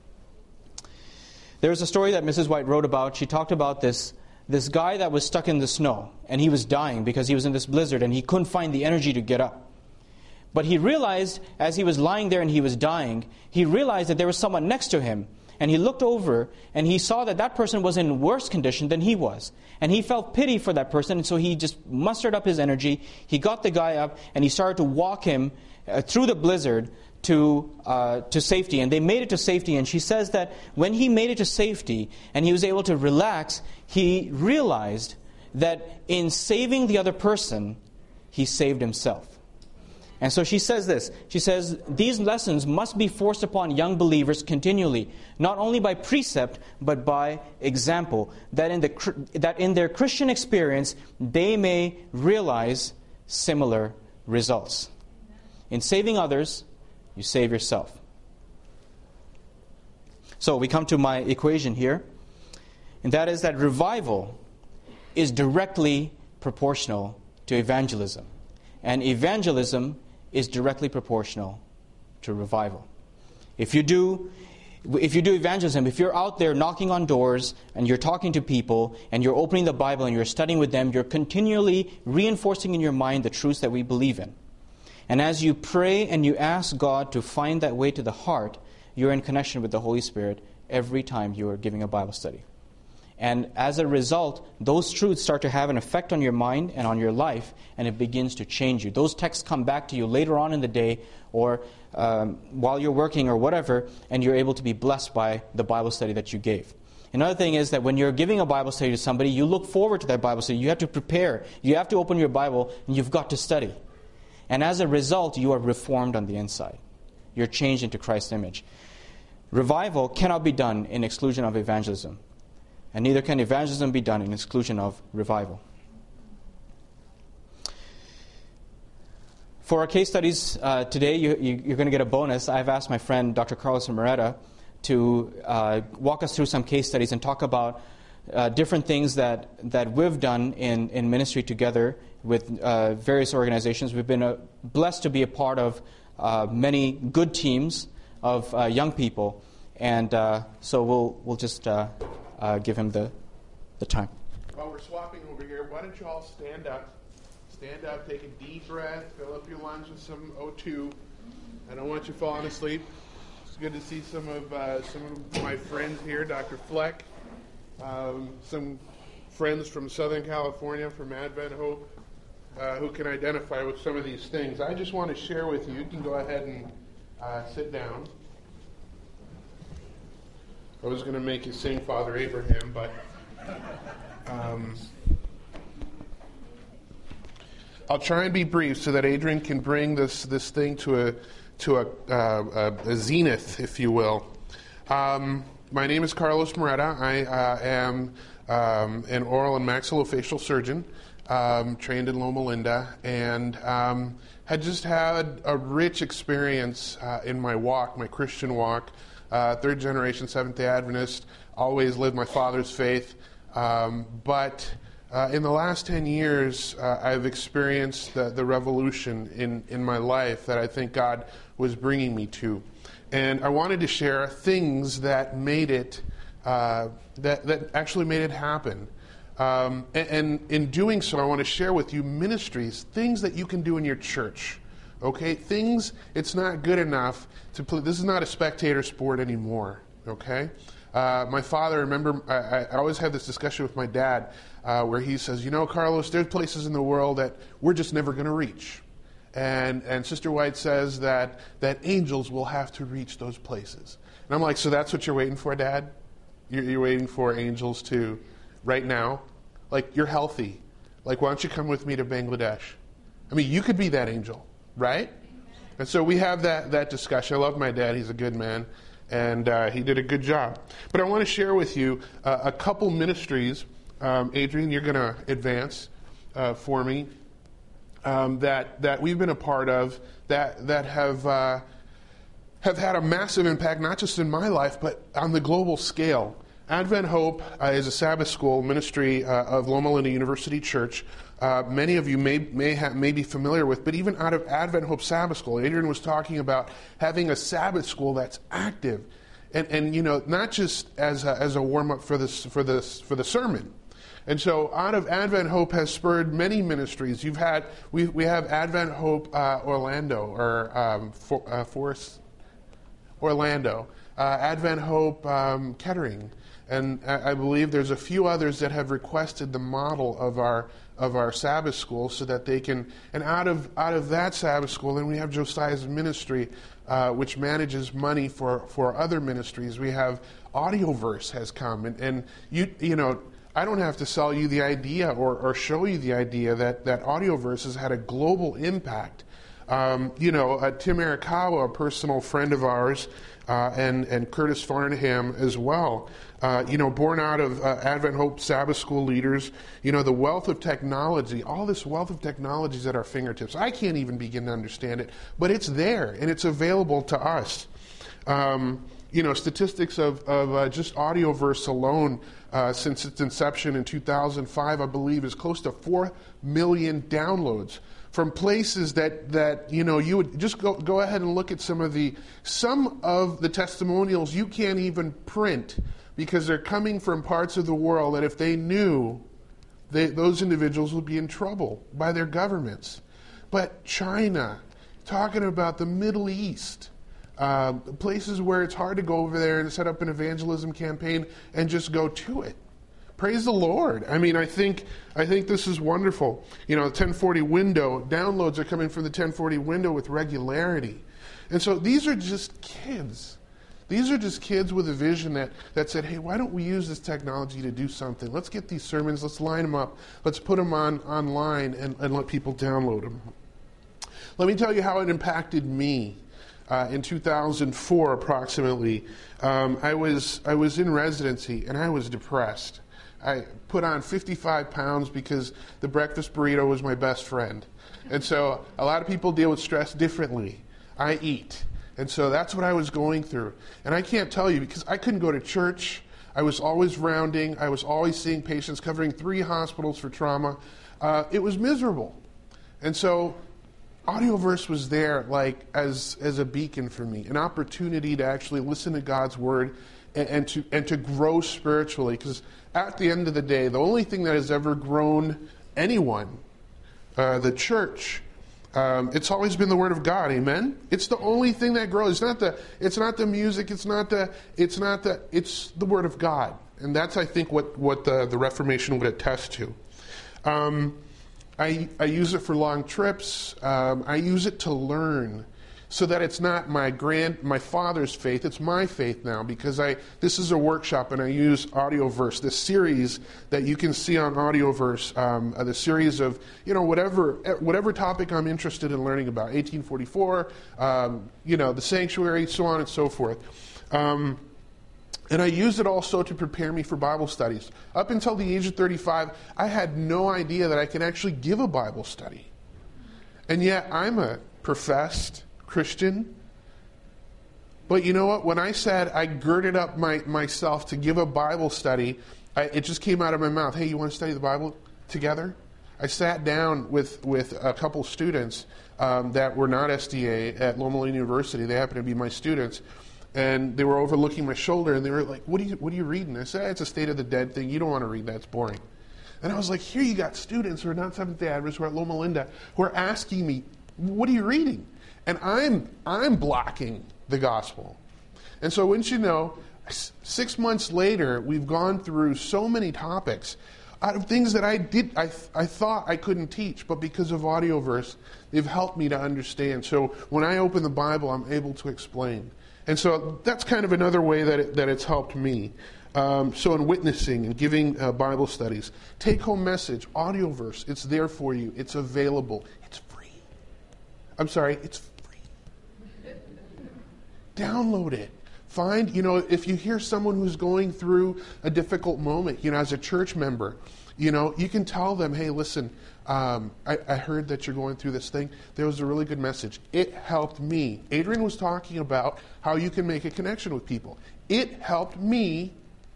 There was a story that Missus White wrote about. She talked about this, this guy that was stuck in the snow, and he was dying because he was in this blizzard, and he couldn't find the energy to get up. But he realized, as he was lying there and he was dying, he realized that there was someone next to him. And he looked over and he saw that that person was in worse condition than he was. And he felt pity for that person, and so he just mustered up his energy. He got the guy up and he started to walk him uh, through the blizzard to uh, to safety. And they made it to safety. And she says that when he made it to safety and he was able to relax, he realized that in saving the other person, he saved himself. And so she says this. She says, "These lessons must be forced upon young believers continually, not only by precept, but by example, that in the that in their Christian experience, they may realize similar results." In saving others, you save yourself. So we come to my equation here, and that is that revival is directly proportional to evangelism. And evangelism is directly proportional to revival. If you do if you do evangelism, if you're out there knocking on doors and you're talking to people and you're opening the Bible and you're studying with them, you're continually reinforcing in your mind the truths that we believe in. And as you pray and you ask God to find that way to the heart, you're in connection with the Holy Spirit every time you are giving a Bible study. And as a result, those truths start to have an effect on your mind and on your life, and it begins to change you. Those texts come back to you later on in the day or um, while you're working or whatever, and you're able to be blessed by the Bible study that you gave. Another thing is that when you're giving a Bible study to somebody, you look forward to that Bible study. You have to prepare. You have to open your Bible, and you've got to study. And as a result, you are reformed on the inside. You're changed into Christ's image. Revival cannot be done in exclusion of evangelism. and neither can evangelism be done in exclusion of revival. For our case studies uh, today, you, you, you're going to get a bonus. I've asked my friend Doctor Carlos Moreta to uh, walk us through some case studies and talk about uh, different things that, that we've done in, in ministry together with uh, various organizations. We've been uh, blessed to be a part of uh, many good teams of uh, young people, and uh, so we'll we'll just uh, uh, give him the the time.
While we're swapping over here, why don't you all stand up? Stand up, take a deep breath, fill up your lungs with some O two. I don't want you falling asleep. It's good to see some of uh, some of my friends here, Doctor Fleck, um, some friends from Southern California, from Advent Hope, uh, who can identify with some of these things. I just want to share with you. You can go ahead and uh, sit down. I was going to make you sing Father Abraham, but um, I'll try and be brief so that Adrian can bring this, this thing to a to a, uh, a, a zenith, if you will. Um, my name is Carlos Moreta. I uh, am um, an oral and maxillofacial surgeon, um, trained in Loma Linda, and um, had just had a rich experience uh, in my walk, my Christian walk. Uh, third generation Seventh-day Adventist, always lived my father's faith, um, but Uh, in the last ten years, uh, I've experienced the, the revolution in, in my life that I think God was bringing me to. And I wanted to share things that made it, uh, that, that actually made it happen. Um, and, and in doing so, I want to share with you ministries, things that you can do in your church. Okay? Things, it's not good enough to play. This is not a spectator sport anymore. Okay? Uh, my father, remember, I, I always have this discussion with my dad uh, where he says, you know, Carlos, there's places in the world that we're just never going to reach. And and Sister White says that, that angels will have to reach those places. And I'm like, so that's what you're waiting for, Dad? You're, you're waiting for angels to, right now? Like, you're healthy. Like, why don't you come with me to Bangladesh? I mean, you could be that angel, right? And so we have that, that discussion. I love my dad. He's a good man. And uh, he did a good job. But I want to share with you uh, a couple ministries. Um, Adrian, you're going to advance uh, for me. Um, that that we've been a part of that that have uh, have had a massive impact, not just in my life, but on the global scale. Advent Hope uh, is a Sabbath school ministry uh, of Loma Linda University Church. Uh, many of you may may have, may be familiar with, but even out of Advent Hope Sabbath School, Adrian was talking about having a Sabbath school that's active, and and you know not just as a, as a warm up for this for this for the sermon. And so, out of Advent Hope has spurred many ministries. You've had we we have Advent Hope uh, Orlando or um, for, uh, Forest Orlando, uh, Advent Hope um, Kettering, and I, I believe there's a few others that have requested the model of our of our Sabbath school so that they can. And out of out of that Sabbath school, then we have Josiah's ministry, uh, which manages money for for other ministries. We have Audioverse has come, and, and you you know. I don't have to sell you the idea or, or show you the idea that, that Audioverse has had a global impact. Um, you know, uh, Tim Arakawa, a personal friend of ours, uh, and, and Curtis Farnham as well, uh, you know, born out of uh, Advent Hope Sabbath School leaders, you know, the wealth of technology, all this wealth of technology is at our fingertips. I can't even begin to understand it, but it's there, and it's available to us. Um, you know, statistics of, of uh, just Audioverse alone, Uh, since its inception in two thousand five, I believe, is close to four million downloads from places that, that you know, you would just go go ahead and look at some of the some of the testimonials you can't even print because they're coming from parts of the world that if they knew, they, those individuals would be in trouble by their governments. But China, talking about the Middle East, Uh, places where it's hard to go over there and set up an evangelism campaign and just go to it. Praise the Lord. I mean, I think I think this is wonderful. You know, the ten forty window, downloads are coming from the ten forty window with regularity. And so these are just kids. These are just kids with a vision that, that said, hey, why don't we use this technology to do something? Let's get these sermons, let's line them up, let's put them on online and, and let people download them. Let me tell you how it impacted me. uh, in two thousand four approximately, um, I was I was in residency and I was depressed. I put on fifty-five pounds because the breakfast burrito was my best friend. And so a lot of people deal with stress differently. I eat. And so that's what I was going through. And I can't tell you, because I couldn't go to church. I was always rounding. I was always seeing patients, covering three hospitals for trauma. Uh, it was miserable. And so Audioverse was there like as as a beacon for me, an opportunity to actually listen to God's word and, and to and to grow spiritually. Because at the end of the day, the only thing that has ever grown anyone, uh, the church, um, it's always been the word of God. Amen. It's the only thing that grows. It's not the it's not the music. It's not the it's not the it's the word of God. And that's, I think, what what the the Reformation would attest to. Um, I, I use it for long trips. Um, I use it to learn, so that it's not my grand, my father's faith. It's my faith now, because I this is a workshop, and I use Audioverse, this series that you can see on Audioverse, um, uh, the series of you know whatever whatever topic I'm interested in learning about, eighteen forty-four, um, you know the sanctuary, so on and so forth. Um, And I used it also to prepare me for Bible studies. Up until the age of thirty-five, I had no idea that I could actually give a Bible study. And yet, I'm a professed Christian. But you know what? When I said I girded up my, myself to give a Bible study, I, it just came out of my mouth. Hey, you want to study the Bible together? I sat down with, with a couple students um, that were not S D A at Loma Linda University. They happened to be my students. And they were overlooking my shoulder, and they were like, what are you, what are you reading? I said, it's a State of the Dead thing. You don't want to read that. It's boring. And I was like, here you got students who are not Seventh-day Adventists, who are at Loma Linda, who are asking me, what are you reading? And I'm I'm blocking the gospel. And so wouldn't you know, six months later, we've gone through so many topics out of things that I did I I thought I couldn't teach, but because of Audioverse, they've helped me to understand. So when I open the Bible, I'm able to explain. And so that's kind of another way that it, that it's helped me. Um, so in witnessing and giving uh, Bible studies, take-home message, Audioverse, it's there for you. It's available. It's free. I'm sorry, it's free. Download it. Find, you know, if you hear someone who's going through a difficult moment, you know, as a church member, you know, you can tell them, hey, listen, Um, I, I heard that you're going through this thing. There was a really good message. It helped me. Adrian was talking about how you can make a connection with people. It helped me.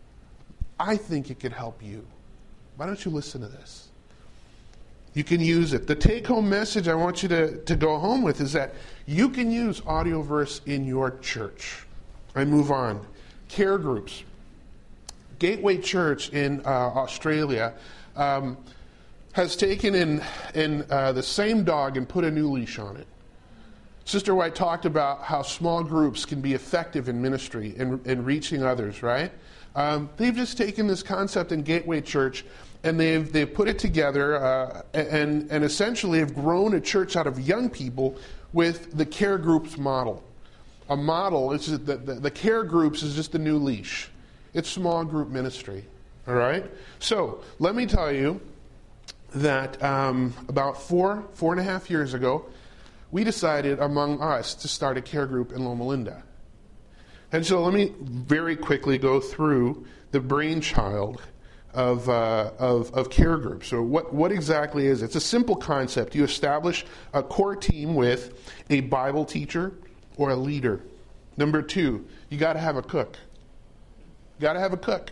I think it could help you. Why don't you listen to this? You can use it. The take-home message I want you to, to go home with is that you can use Audioverse in your church. I move on. Care groups. Gateway Church in uh, Australia um, has taken in, in uh, the same dog and put a new leash on it. Sister White talked about how small groups can be effective in ministry and in, in reaching others, right? Um, they've just taken this concept in Gateway Church and they've they've put it together uh, and, and essentially have grown a church out of young people with the care groups model. A model, it's just the, the, the care groups is just the new leash. It's small group ministry, all right? So let me tell you, that um, about four, four and a half years ago, we decided among us to start a care group in Loma Linda. And so let me very quickly go through the brainchild of, uh, of, of care groups. So what, what exactly is it? It's a simple concept. You establish a core team with a Bible teacher or a leader. Number two, you got to have a cook. You got to have a cook.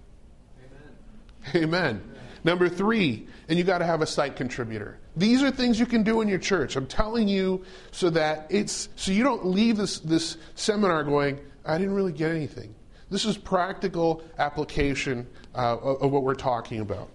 Amen. Amen. Number three, and you got to have a site contributor. These are things you can do in your church. I'm telling you so that it's so you don't leave this, this seminar going, I didn't really get anything. This is practical application uh, of, of what we're talking about.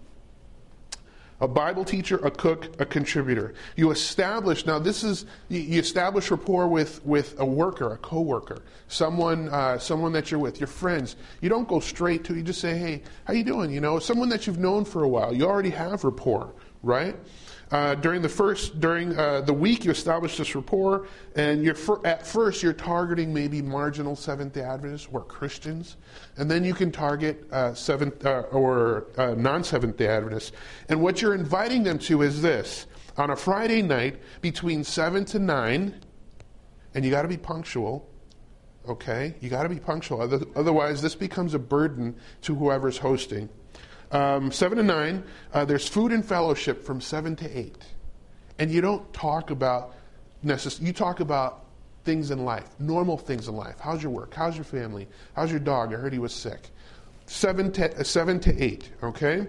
A Bible teacher, a cook, a contributor. You establish, now this is, you establish rapport with, with a worker, a co-worker, someone uh, someone that you're with, your friends. You don't go straight to, you just say, hey, how you doing? You know, someone that you've known for a while. You already have rapport, right? Uh, during the first, during uh, the week, you establish this rapport, and you're fir- at first you're targeting maybe marginal Seventh-day Adventists or Christians, and then you can target uh, seventh uh, or uh, non-Seventh-day Adventists. And what you're inviting them to is this: on a Friday night between seven to nine, And you got to be punctual. Okay? You got to be punctual. Otherwise, this becomes a burden to whoever's hosting. Um, seven to nine, uh, there's food and fellowship from seven to eight. And you don't talk about, necess- you talk about things in life, normal things in life. How's your work? How's your family? How's your dog? I heard he was sick. Seven to, uh, seven to eight, okay?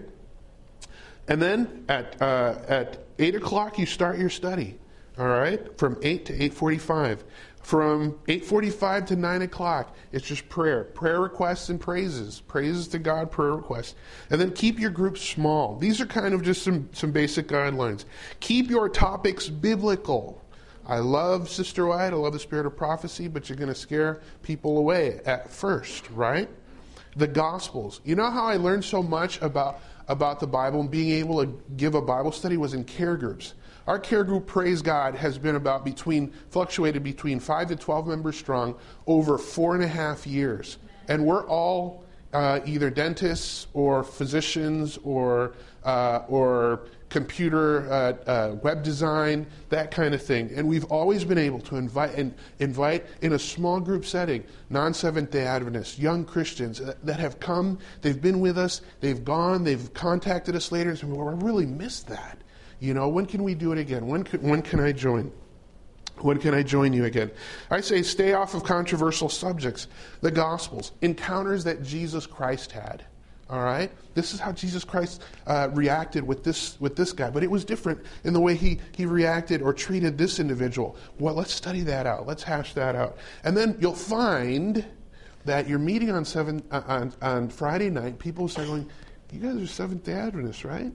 And then at uh, at eight o'clock, you start your study, all right? From eight to eight forty-five. From eight forty-five to nine o'clock, it's just prayer. Prayer requests and praises. Praises to God, prayer requests. And then keep your groups small. These are kind of just some, some basic guidelines. Keep your topics biblical. I love Sister White, I love the spirit of prophecy, but you're going to scare people away at first, right? The Gospels. You know how I learned so much about, about the Bible and being able to give a Bible study was in care groups. Our care group, praise God, has been about between, fluctuated between five to twelve members strong over four and a half years. And we're all uh, either dentists or physicians or uh, or computer uh, uh, web design, that kind of thing. And we've always been able to invite and invite in a small group setting non-Seventh-day Adventists, young Christians that have come, they've been with us, they've gone, they've contacted us later and said, well, I really missed that. You know, when can we do it again? When can, when can I join? When can I join you again? I say stay off of controversial subjects. The Gospels, encounters that Jesus Christ had. All right? This is how Jesus Christ uh, reacted with this with this guy. But it was different in the way he, he reacted or treated this individual. Well, let's study that out. Let's hash that out. And then you'll find that you're meeting on, seven, uh, on, on Friday night. People start going, you guys are Seventh-day Adventists, right?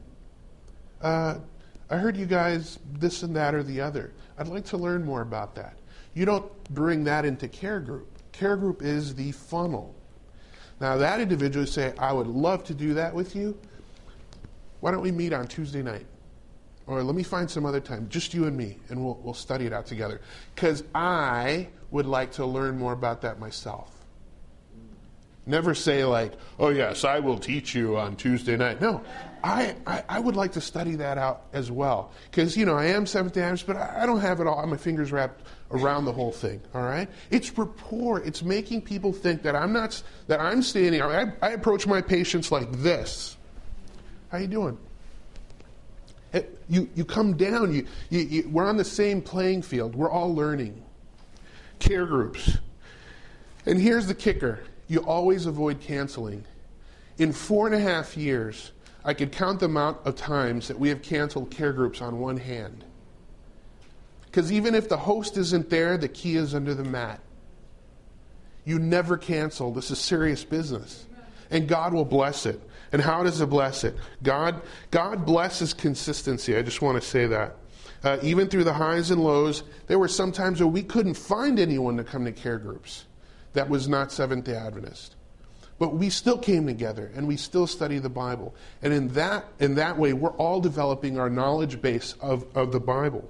Uh, I heard you guys this and that or the other. I'd like to learn more about that. You don't bring that into care group. Care group is the funnel. Now that individual say, I would love to do that with you. Why don't we meet on Tuesday night? Or let me find some other time, just you and me, and we'll, we'll study it out together. Because I would like to learn more about that myself. Never say like, oh yes, I will teach you on Tuesday night. No, I, I, I would like to study that out as well. Because, you know, I am Seventh-day Adventist, but I, I don't have it all, my fingers wrapped around the whole thing, all right? It's rapport. It's making people think that I'm not, that I'm standing, I, I approach my patients like this. How you doing? It, you, you come down, you, you, you, we're on the same playing field. We're all learning. Care groups. And here's the kicker. You always avoid canceling. In four and a half years, I could count the amount of times that we have canceled care groups on one hand. Because even if the host isn't there, the key is under the mat. You never cancel. This is serious business. And God will bless it. And how does He bless it? God, God blesses consistency. I just want to say that. Uh, even through the highs and lows, there were some times where we couldn't find anyone to come to care groups that was not Seventh-day Adventist. But we still came together and we still study the Bible. And in that in that way, we're all developing our knowledge base of, of the Bible.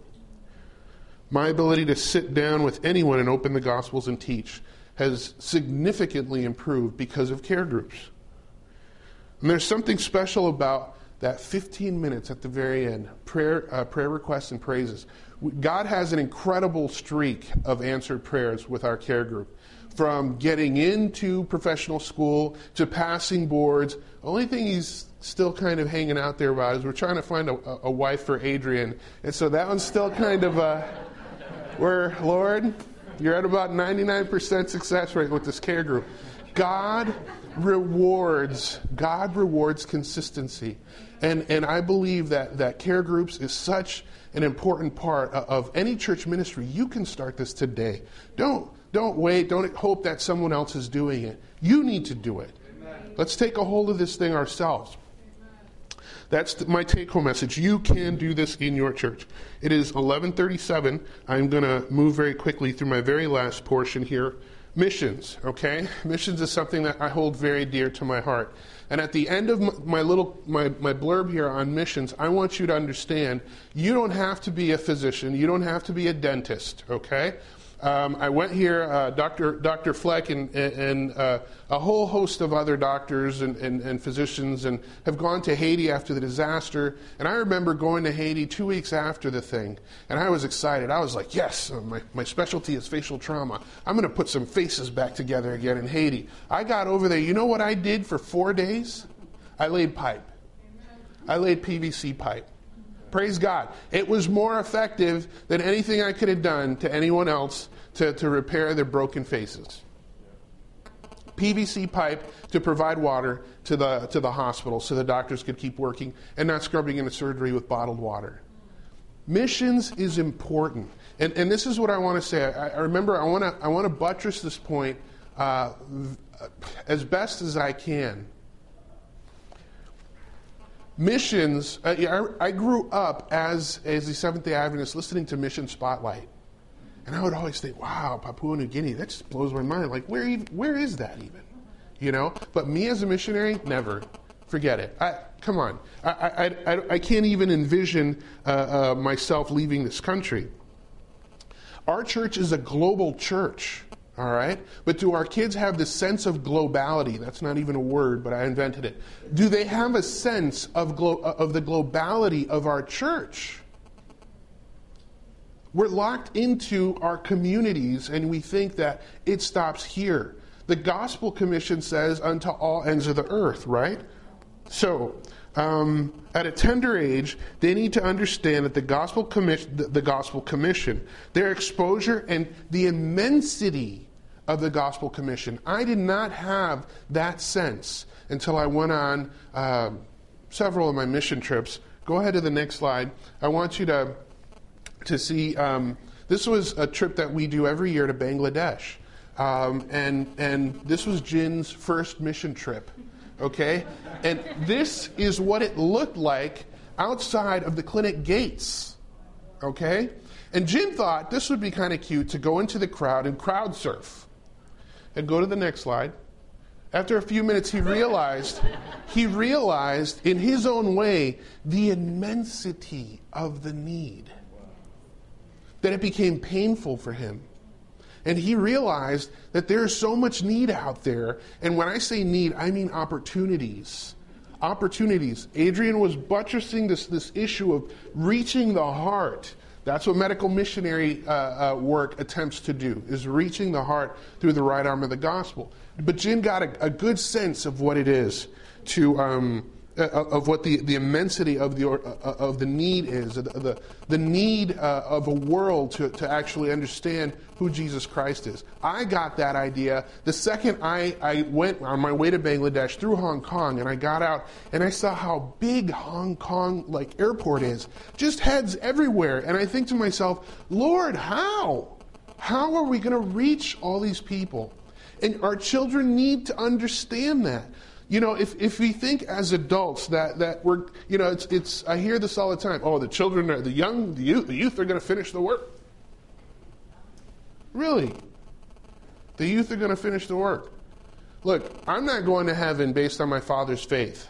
My ability to sit down with anyone and open the Gospels and teach has significantly improved because of care groups. And there's something special about that fifteen minutes at the very end, prayer, uh, prayer requests and praises. God has an incredible streak of answered prayers with our care group. From getting into professional school to passing boards. The only thing he's still kind of hanging out there about is we're trying to find a, a wife for Adrian. And so that one's still kind of a, where, Lord, you're at about ninety-nine percent success rate with this care group. God rewards, God rewards consistency. And and I believe that, that care groups is such an important part of, of any church ministry. You can start this today. Don't Don't wait. Don't hope that someone else is doing it. You need to do it. Amen. Let's take a hold of this thing ourselves. Amen. That's my take-home message. You can do this in your church. It is eleven thirty-seven. I'm going to move very quickly through my very last portion here. Missions, okay? Missions is something that I hold very dear to my heart. And at the end of my, my little my, my blurb here on missions, I want you to understand you don't have to be a physician. You don't have to be a dentist, okay? Um, I went here, uh, Doctor Doctor Fleck and, and uh, a whole host of other doctors and, and, and physicians and have gone to Haiti after the disaster. And I remember going to Haiti two weeks after the thing. And I was excited. I was like, yes, uh, my, my specialty is facial trauma. I'm going to put some faces back together again in Haiti. I got over there. You know what I did for four days? I laid pipe. I laid P V C pipe. Praise God. It was more effective than anything I could have done to anyone else to, to repair their broken faces. P V C pipe to provide water to the to the hospital so the doctors could keep working and not scrubbing into surgery with bottled water. Missions is important. And, and this is what I want to say. I, I remember I want to I want to buttress this point uh, as best as I can. Missions, uh, I, I grew up as, as a Seventh-day Adventist listening to Mission Spotlight. And I would always think, wow, Papua New Guinea, that just blows my mind. Like, where even, where is that even? You know? But me as a missionary, never. Forget it. I, come on. I, I, I, I can't even envision uh, uh, myself leaving this country. Our church is a global church. All right? But do our kids have the sense of globality? That's not even a word, but I invented it. Do they have a sense of glo- of the globality of our church? We're locked into our communities, and we think that it stops here. The Gospel Commission says, unto all ends of the earth, right? So, um, at a tender age, they need to understand that the Gospel Commission, the, the Gospel Commission, their exposure and the immensity of the Gospel Commission. I did not have that sense until I went on uh, several of my mission trips. Go ahead to the next slide. I want you to to see. Um, this was a trip that we do every year to Bangladesh, um, and and this was Jin's first mission trip. Okay, and this is what it looked like outside of the clinic gates. Okay, and Jin thought this would be kind of cute to go into the crowd and crowd surf. And go to the next slide. After a few minutes, he realized, he realized in his own way the immensity of the need. That it became painful for him. And he realized that there's so much need out there. And when I say need, I mean opportunities. Opportunities. Adrian was buttressing this, this issue of reaching the heart. That's what medical missionary uh, uh, work attempts to do, is reaching the heart through the right arm of the gospel. But Jin got a, a good sense of what it is to, um, uh, of what the, the immensity of the uh, of the need is, the the, the need uh, of a world to, to actually understand who Jesus Christ is. I got that idea the second I, I went on my way to Bangladesh through Hong Kong, and I got out and I saw how big Hong Kong like airport is. Just heads everywhere. And I think to myself, Lord, how? How are we going to reach all these people? And our children need to understand that. You know, if, if we think as adults that, that we're, you know, it's, it's, I hear this all the time. Oh, the children are, the young, the youth, the youth are going to finish the work. Really? The youth are going to finish the work. Look, I'm not going to heaven based on my father's faith.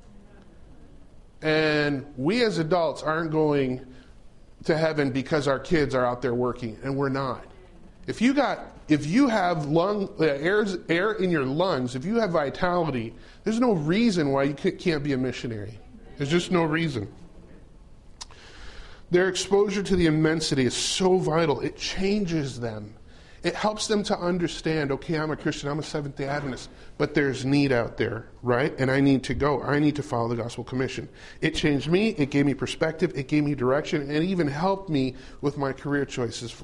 And we as adults aren't going to heaven because our kids are out there working, and we're not. If you got, if you have lung uh, air, air in your lungs, if you have vitality, there's no reason why you can't be a missionary. There's just no reason. Their exposure to the immensity is so vital. It changes them. It helps them to understand, okay, I'm a Christian, I'm a Seventh-day Adventist, but there's need out there, right? And I need to go. I need to follow the Gospel Commission. It changed me. It gave me perspective. It gave me direction. And it even helped me with my career choices.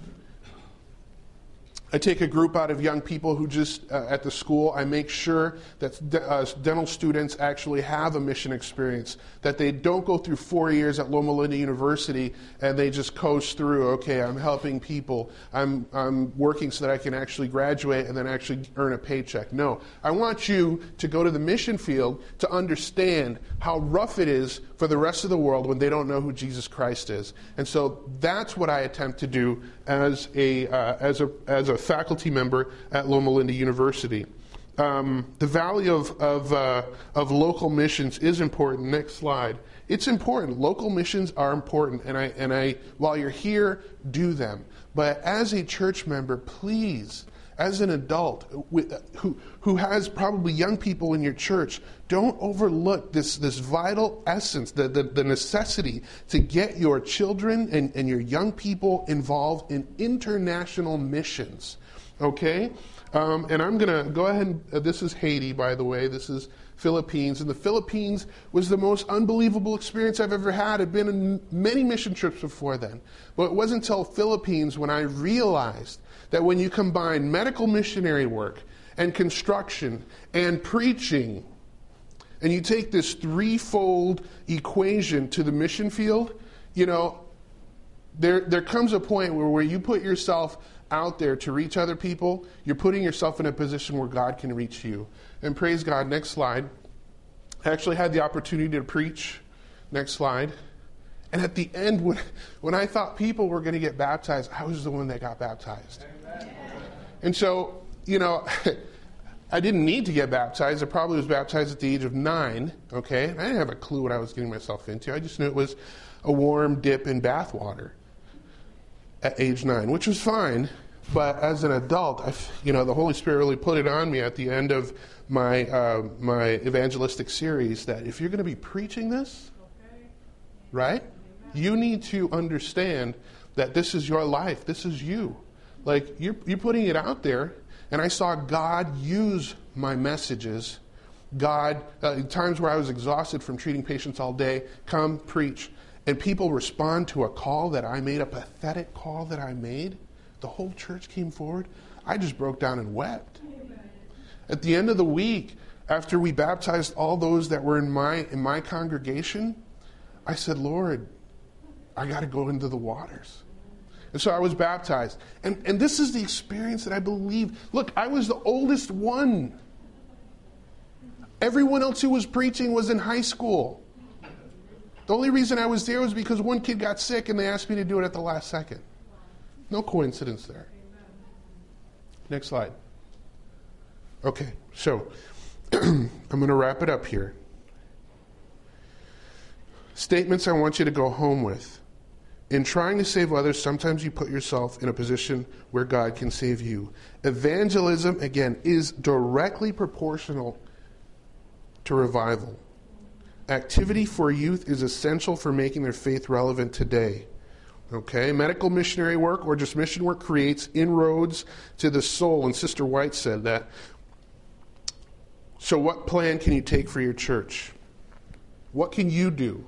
I take a group out of young people who just, uh, at the school, I make sure that de- uh, dental students actually have a mission experience, that they don't go through four years at Loma Linda University and they just coast through, okay, I'm helping people, I'm, I'm working so that I can actually graduate and then actually earn a paycheck. No, I want you to go to the mission field to understand how rough it is for the rest of the world when they don't know who Jesus Christ is. And so that's what I attempt to do as a uh, as a as a faculty member at Loma Linda University. Um, the value of of, uh, of local missions is important. Next slide. It's important. Local missions are important, and I and I while you're here, do them. But as a church member, please, as an adult who, who has probably young people in your church, don't overlook this, this vital essence, the, the, the necessity to get your children and, and your young people involved in international missions. Okay? Um, and I'm going to go ahead and, uh, this is Haiti, by the way. This is Philippines. And the Philippines was the most unbelievable experience I've ever had. I've been on many mission trips before then. But it wasn't until Philippines when I realized that when you combine medical missionary work and construction and preaching, and you take this threefold equation to the mission field, you know, there there comes a point where, where you put yourself out there to reach other people, you're putting yourself in a position where God can reach you. And praise God. Next slide. I actually had the opportunity to preach. Next slide. And at the end, when, when I thought people were going to get baptized, I was the one that got baptized. Amen. And so, you know, I didn't need to get baptized. I probably was baptized at the age of nine, okay? I didn't have a clue what I was getting myself into. I just knew it was a warm dip in bath water at age nine, which was fine. But as an adult, I, you know, the Holy Spirit really put it on me at the end of my uh, my evangelistic series that if you're going to be preaching this, right, you need to understand that this is your life. This is you. Like, you're, you're putting it out there. And I saw God use my messages. God, uh, times where I was exhausted from treating patients all day, come preach. And people respond to a call that I made, a pathetic call that I made. The whole church came forward. I just broke down and wept. Amen. At the end of the week, after we baptized all those that were in my in my congregation, I said, Lord, I got to go into the waters. And so I was baptized. And, and this is the experience that I believe. Look, I was the oldest one. Everyone else who was preaching was in high school. The only reason I was there was because one kid got sick and they asked me to do it at the last second. No coincidence there. Next slide. Okay, so I'm going to wrap it up here. Statements I want you to go home with. In trying to save others, sometimes you put yourself in a position where God can save you. Evangelism, again, is directly proportional to revival. Activity for youth is essential for making their faith relevant today. Okay, medical missionary work or just mission work creates inroads to the soul. And Sister White said that. So what plan can you take for your church? What can you do?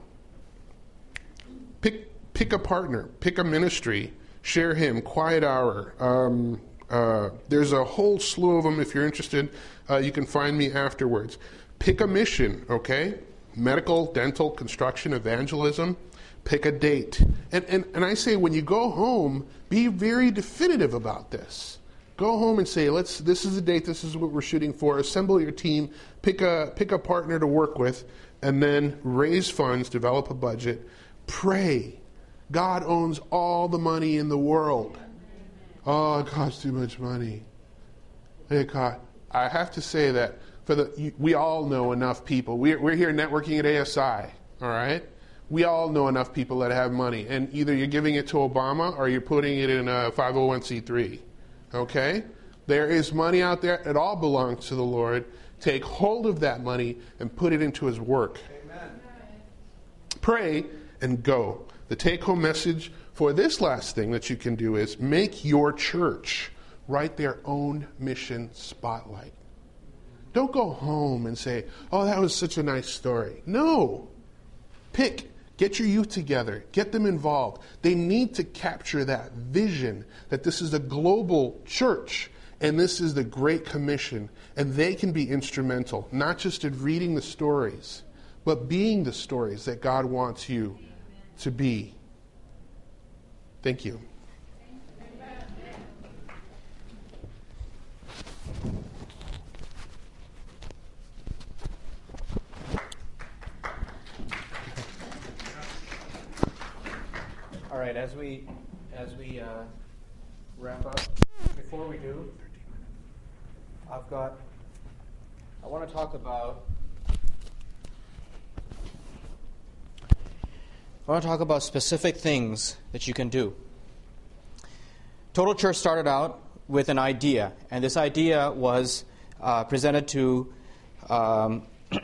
Pick pick a partner, pick a ministry, share him, quiet hour. Um, uh, there's a whole slew of them. If you're interested, uh, you can find me afterwards. Pick a mission, okay? Medical, dental, construction, evangelism. Pick a date. And, and and I say when you go home, be very definitive about this. Go home and say, let's this is the date, this is what we're shooting for. Assemble your team, pick a pick a partner to work with, and then raise funds, develop a budget. Pray. God owns all the money in the world. Oh, it costs too much money. It cost, I have to say that for the we all know enough people. We're, we're here networking at A S I, all right? We all know enough people that have money, and either you're giving it to Obama or you're putting it in a five oh one c three, okay? There is money out there. It all belongs to the Lord. Take hold of that money and put it into his work. Amen. Pray and go. The take-home message for this last thing that you can do is make your church write their own mission spotlight. Don't go home and say, oh, that was such a nice story. No. Pick. Get your youth together. Get them involved. They need to capture that vision that this is a global church and this is the Great Commission. And they can be instrumental, not just in reading the stories, but being the stories that God wants you to be. Thank you.
All right, as we as we uh, wrap up, before we do, I've got. I want to talk about. I want to talk about specific things that you can do. Total Church started out with an idea, and this idea was uh, presented to. Um,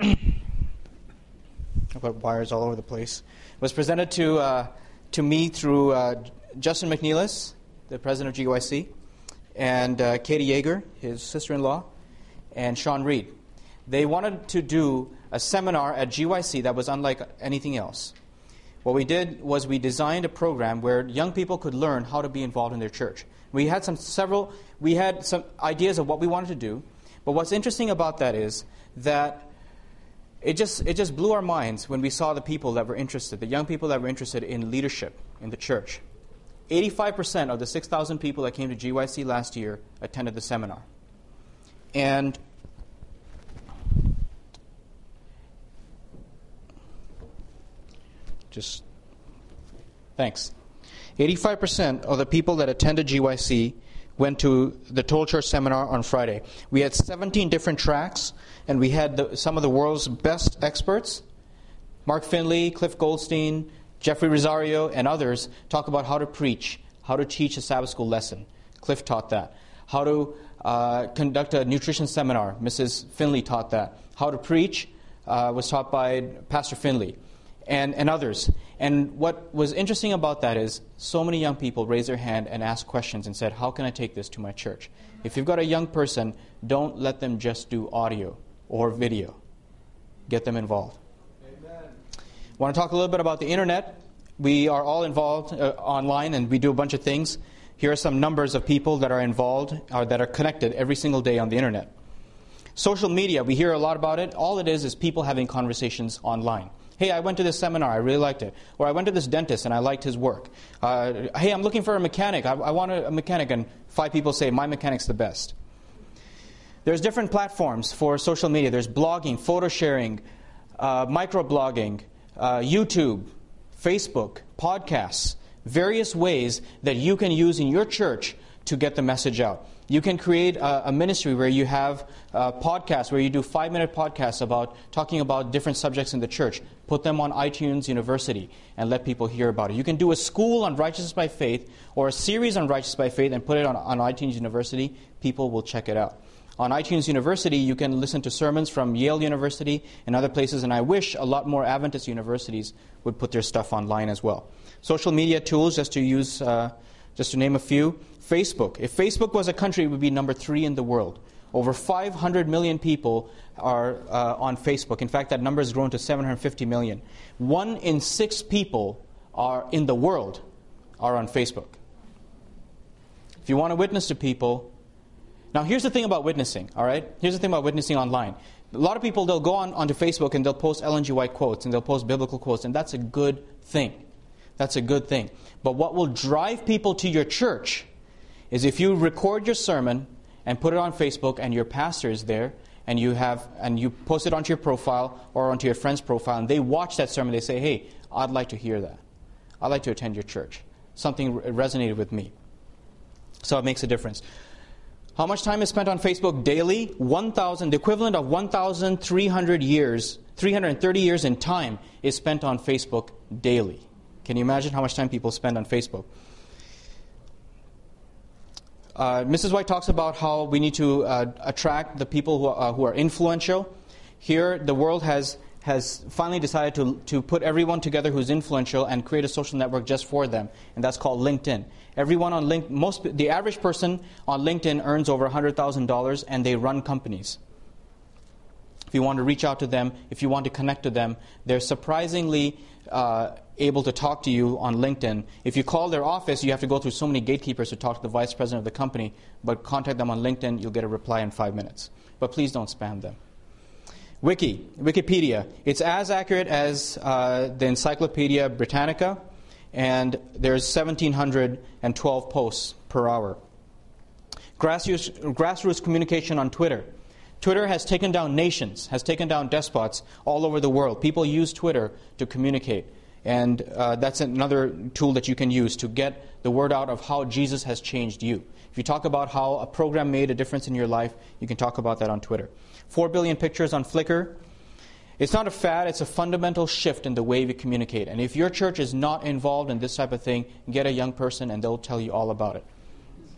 I've got wires all over the place. Was presented to uh, to me through uh, Justin McNeilis, the president of G Y C, and uh, Katie Yeager, his sister-in-law, and Sean Reed. They wanted to do a seminar at G Y C that was unlike anything else. What we did was we designed a program where young people could learn how to be involved in their church. We had some several. We had some ideas of what we wanted to do, but what's interesting about that is that it just it just blew our minds when we saw the people that were interested, the young people that were interested in leadership in the church. eighty-five percent of the six thousand people that came to G Y C last year attended the seminar. And just thanks. eighty-five percent of the people that attended G Y C went to the Total Church seminar on Friday. We had seventeen different tracks, and we had the, some of the world's best experts. Mark Finley, Cliff Goldstein, Jeffrey Rosario, and others talk about how to preach, how to teach a Sabbath school lesson. Cliff taught that. How to uh, conduct a nutrition seminar. Missus Finley taught that. How to preach uh, was taught by Pastor Finley and, and others. And what was interesting about that is so many young people raised their hand and asked questions and said, how can I take this to my church? If you've got a young person, don't let them just do audio or video. Get them involved. Amen. I want to talk a little bit about the internet. We are all involved uh, online, and we do a bunch of things. Here are some numbers of people that are involved or that are connected every single day on the internet. Social media, we hear a lot about it. All it is is people having conversations online. Hey, I went to this seminar, I really liked it. Or I went to this dentist and I liked his work. Uh, hey, I'm looking for a mechanic. I, I want a, a mechanic. And five people say, my mechanic's the best. There's different platforms for social media. There's blogging, photo sharing, uh, microblogging, uh, YouTube, Facebook, podcasts, various ways that you can use in your church to get the message out. You can create a, a ministry where you have a podcast, where you do five-minute podcasts about talking about different subjects in the church. Put them on iTunes University and let people hear about it. You can do a school on righteousness by faith or a series on righteousness by faith and put it on, on iTunes University. People will check it out. On iTunes University, you can listen to sermons from Yale University and other places, and I wish a lot more Adventist universities would put their stuff online as well. Social media tools, just to use, uh, just to name a few. Facebook. If Facebook was a country, it would be number three in the world. Over five hundred million people are uh, on Facebook. In fact, that number has grown to seven hundred fifty million. One in six people are in the world are on Facebook. If you want to witness to people, now here's the thing about witnessing, all right? Here's the thing about witnessing online. A lot of people, they'll go on onto Facebook and they'll post Ellen G. White quotes and they'll post biblical quotes, and that's a good thing. That's a good thing. But what will drive people to your church is if you record your sermon and put it on Facebook and your pastor is there and you have and you post it onto your profile or onto your friend's profile and they watch that sermon, they say, hey, I'd like to hear that. I'd like to attend your church. Something resonated with me. So it makes a difference. How much time is spent on Facebook daily? one thousand, the equivalent of one thousand three hundred years, three hundred thirty years in time is spent on Facebook daily. Can you imagine how much time people spend on Facebook? Uh, Missus White talks about how we need to uh, attract the people who are, uh, who are influential. Here, the world has has finally decided to to put everyone together who's influential and create a social network just for them, and that's called LinkedIn. Everyone on LinkedIn, most the average person on LinkedIn earns over one hundred thousand dollars, and they run companies. If you want to reach out to them, if you want to connect to them, they're surprisingly uh, able to talk to you on LinkedIn. If you call their office, you have to go through so many gatekeepers to talk to the vice president of the company, but contact them on LinkedIn, you'll get a reply in five minutes. But please don't spam them. Wiki, Wikipedia. It's as accurate as uh, the Encyclopedia Britannica, and there's one thousand seven hundred twelve posts per hour. Grassroots, grassroots communication on Twitter. Twitter has taken down nations, has taken down despots all over the world. People use Twitter to communicate. And uh, that's another tool that you can use to get the word out of how Jesus has changed you. If you talk about how a program made a difference in your life, you can talk about that on Twitter. Four billion pictures on Flickr. It's not a fad, it's a fundamental shift in the way we communicate. And if your church is not involved in this type of thing, get a young person and they'll tell you all about it.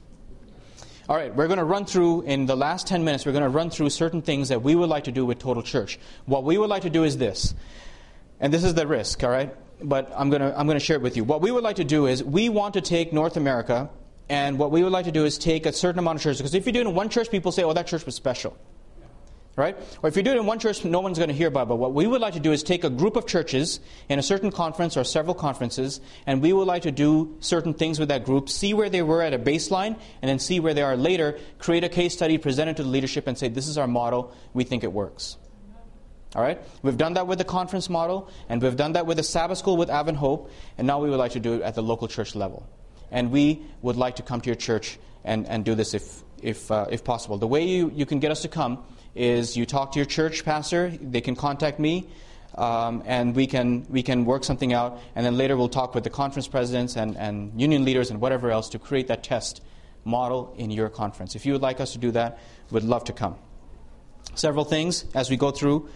All right, we're going to run through, in the last ten minutes, we're going to run through certain things that we would like to do with Total Church. What we would like to do is this, and this is the risk, all right? But I'm going to I'm going to share it with you. What we would like to do is, we want to take North America, and what we would like to do is take a certain amount of churches. Because if you do it in one church, people say, oh, that church was special. Right? Or if you do it in one church, no one's going to hear about it. But what we would like to do is take a group of churches in a certain conference or several conferences, and we would like to do certain things with that group, see where they were at a baseline, and then see where they are later, create a case study, present it to the leadership, and say, this is our model, we think it works. All right? We've done that with the conference model, and we've done that with the Sabbath School with Advent Hope, and now we would like to do it at the local church level. And we would like to come to your church and, and do this if if uh, if possible. The way you, you can get us to come is you talk to your church pastor. They can contact me, um, and we can we can work something out. And then later we'll talk with the conference presidents and, and union leaders and whatever else to create that test model in your conference. If you would like us to do that, we'd love to come. Several things as we go through.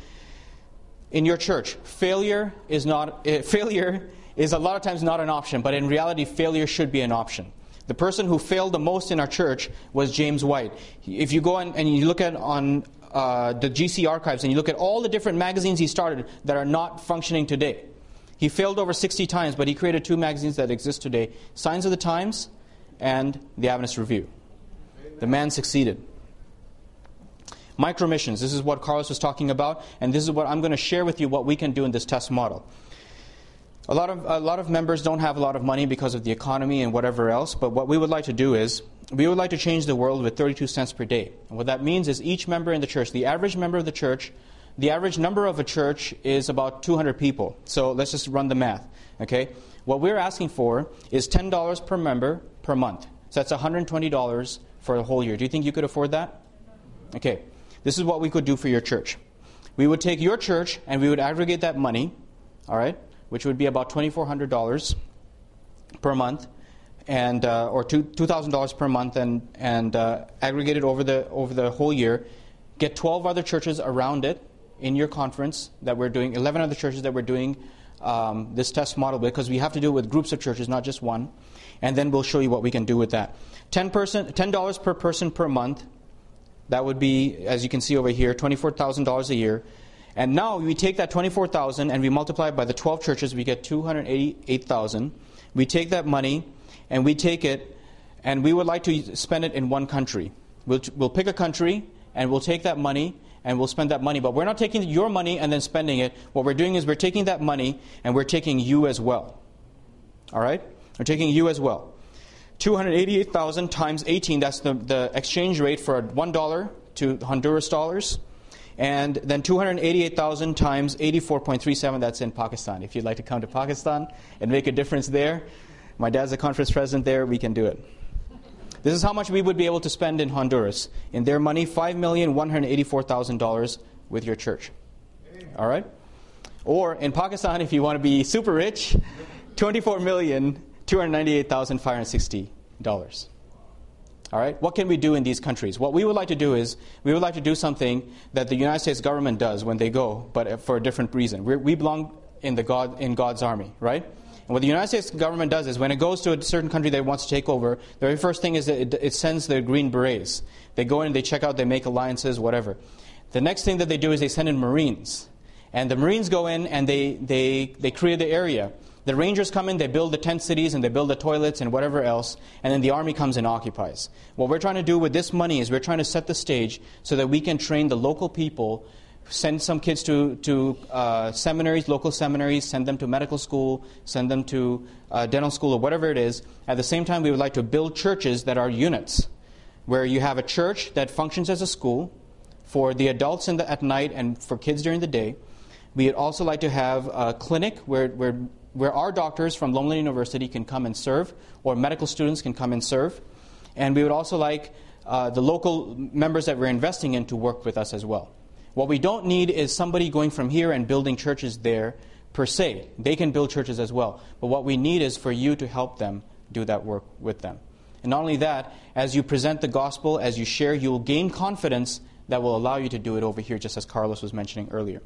In your church, failure is not uh, failure is a lot of times not an option, but in reality, failure should be an option. The person who failed the most in our church was James White. If you go on and you look at on uh, the G C archives and you look at all the different magazines he started that are not functioning today, he failed over sixty times, but he created two magazines that exist today: Signs of the Times and the Adventist Review. Amen. The man succeeded. Micro-missions. This is what Carlos was talking about, and this is what I'm going to share with you what we can do in this test model. A lot of a lot of members don't have a lot of money because of the economy and whatever else, but what we would like to do is, we would like to change the world with thirty-two cents per day. And what that means is each member in the church, the average member of the church, the average number of a church is about two hundred people. So let's just run the math, okay? What we're asking for is ten dollars per member per month. So that's one hundred twenty dollars for the whole year. Do you think you could afford that? Okay. This is what we could do for your church. We would take your church and we would aggregate that money, all right, which would be about twenty-four hundred dollars per month, and uh, or two two thousand dollars per month, and and uh, aggregate it over the over the whole year. Get twelve other churches around it in your conference that we're doing. Eleven other churches that we're doing um, this test model, because we have to do it with groups of churches, not just one. And then we'll show you what we can do with that. Ten person, ten dollars per person per month. That would be, as you can see over here, twenty-four thousand dollars a year. And now we take that twenty-four thousand dollars and we multiply it by the twelve churches, we get two hundred eighty-eight thousand dollars. We take that money and we take it, and we would like to spend it in one country. We'll, we'll pick a country and we'll take that money and we'll spend that money. But we're not taking your money and then spending it. What we're doing is we're taking that money and we're taking you as well. All right? We're taking you as well. two hundred eighty-eight thousand times eighteen, that's the, the exchange rate for one dollar to Honduras dollars. And then two hundred eighty-eight thousand times eighty-four point three seven, that's in Pakistan. If you'd like to come to Pakistan and make a difference there, my dad's the conference president there, we can do it. This is how much we would be able to spend in Honduras. In their money, five million one hundred eighty-four thousand dollars with your church. All right? Or in Pakistan, if you want to be super rich, twenty-four million two hundred ninety-eight thousand five hundred sixty dollars. All right? What can we do in these countries? What we would like to do is, we would like to do something that the United States government does when they go, but for a different reason. We're, we belong in the God in God's army, right? And what the United States government does is, when it goes to a certain country that it wants to take over, the very first thing is that it, it sends their Green Berets. They go in, they check out, they make alliances, whatever. The next thing that they do is they send in Marines. And the Marines go in and they, they, they clear the area. The Rangers come in, they build the tent cities, and they build the toilets and whatever else, and then the Army comes and occupies. What we're trying to do with this money is we're trying to set the stage so that we can train the local people, send some kids to, to uh, seminaries, local seminaries, send them to medical school, send them to uh, dental school, or whatever it is. At the same time, we would like to build churches that are units, where you have a church that functions as a school for the adults in the, at night and for kids during the day. We would also like to have a clinic where where where our doctors from Loma Linda University can come and serve, or medical students can come and serve. And we would also like uh, the local members that we're investing in to work with us as well. What we don't need is somebody going from here and building churches there per se. They can build churches as well. But what we need is for you to help them do that work with them. And not only that, as you present the gospel, as you share, you will gain confidence that will allow you to do it over here, just as Carlos was mentioning earlier.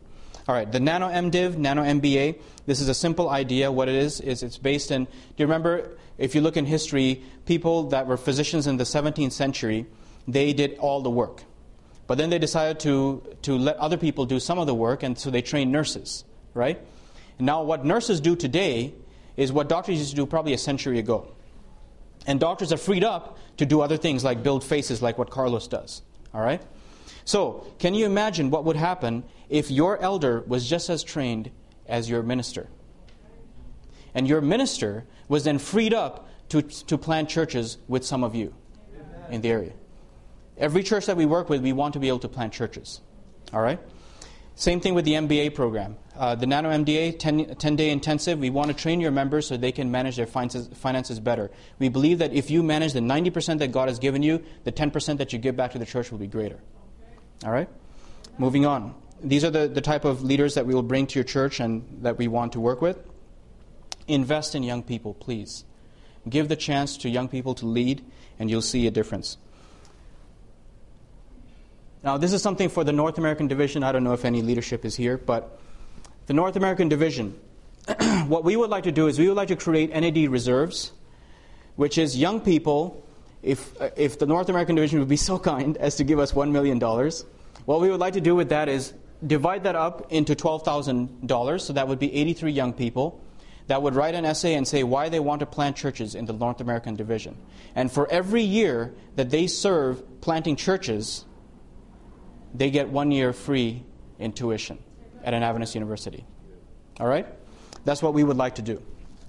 All right, the Nano MDiv, Nano M B A, this is a simple idea. What it is, is it's based in, do you remember, if you look in history, people that were physicians in the seventeenth century, they did all the work. But then they decided to, to let other people do some of the work, and so they trained nurses, right? Now what nurses do today is what doctors used to do probably a century ago. And doctors are freed up to do other things like build faces like what Carlos does, all right? So, can you imagine what would happen if your elder was just as trained as your minister? And your minister was then freed up to, to plant churches with some of you in the area. Every church that we work with, we want to be able to plant churches. All right? Same thing with the M B A program. Uh, the Nano M D A, ten-day intensive, we want to train your members so they can manage their finances, finances better. We believe that if you manage the ninety percent that God has given you, the ten percent that you give back to the church will be greater. All right? Moving on. These are the, the type of leaders that we will bring to your church and that we want to work with. Invest in young people, please. Give the chance to young people to lead, and you'll see a difference. Now, this is something for the North American division. I don't know if any leadership is here, but the North American division, what we would like to do is we would like to create N A D reserves, which is young people. If if the North American division would be so kind as to give us one million dollars, what we would like to do with that is divide that up into twelve thousand dollars, so that would be eighty-three young people that would write an essay and say why they want to plant churches in the North American division. And for every year that they serve planting churches, they get one year free in tuition at an Adventist university. All right? That's what we would like to do.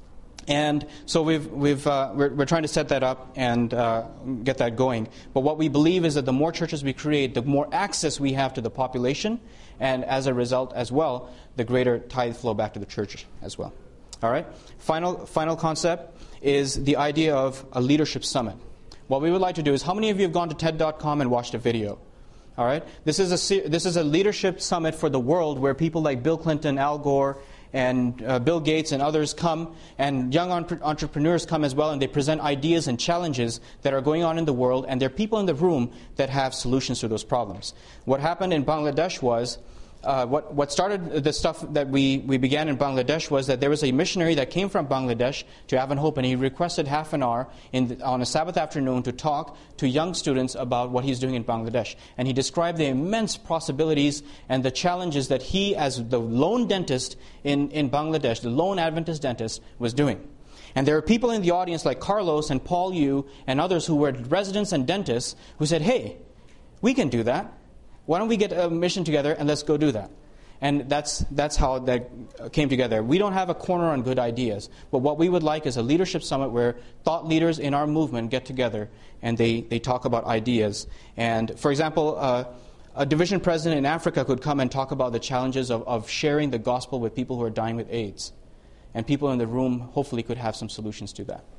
And so we've, we've, uh, we're, we're trying to set that up and uh, get that going. But what we believe is that the more churches we create, the more access we have to the population, and as a result as well, the greater tithe flow back to the church as well. All right? Final, final concept is the idea of a leadership summit. What we would like to do is, how many of you have gone to TED dot com and watched a video? All right? This is a, this is a leadership summit for the world where people like Bill Clinton, Al Gore, and uh, Bill Gates and others come, and young entre- entrepreneurs come as well, and they present ideas and challenges that are going on in the world, and there are people in the room that have solutions to those problems. What happened in Bangladesh was, uh, what, what started the stuff that we, we began in Bangladesh was that there was a missionary that came from Bangladesh to Advent Hope, and he requested half an hour in the, on a Sabbath afternoon to talk to young students about what he's doing in Bangladesh. And he described the immense possibilities and the challenges that he, as the lone dentist in, in Bangladesh, the lone Adventist dentist, was doing. And there are people in the audience like Carlos and Paul Yu and others who were residents and dentists who said, hey, we can do that. Why don't we get a mission together and let's go do that? And that's that's how that came together. We don't have a corner on good ideas, but what we would like is a leadership summit where thought leaders in our movement get together and they, they talk about ideas. And, for example, uh, a division president in Africa could come and talk about the challenges of, of sharing the gospel with people who are dying with AIDS. And people in the room hopefully could have some solutions to that.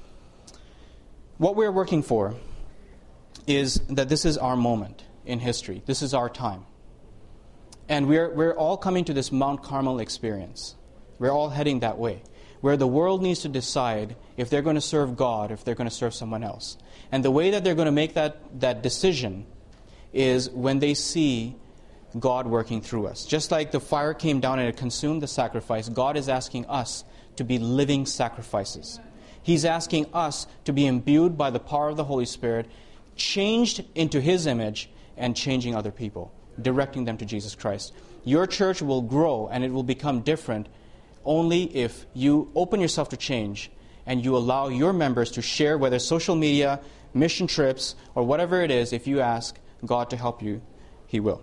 What we're working for is that this is our moment in history. This is our time. And we're we're all coming to this Mount Carmel experience. We're all heading that way, where the world needs to decide if they're going to serve God, if they're going to serve someone else. And the way that they're going to make that, that decision is when they see God working through us. Just like the fire came down and it consumed the sacrifice, God is asking us to be living sacrifices. He's asking us to be imbued by the power of the Holy Spirit, changed into His image, and changing other people, directing them to Jesus Christ. Your church will grow and it will become different only if you open yourself to change and you allow your members to share, whether social media, mission trips, or whatever it is. If you ask God to help you, He will.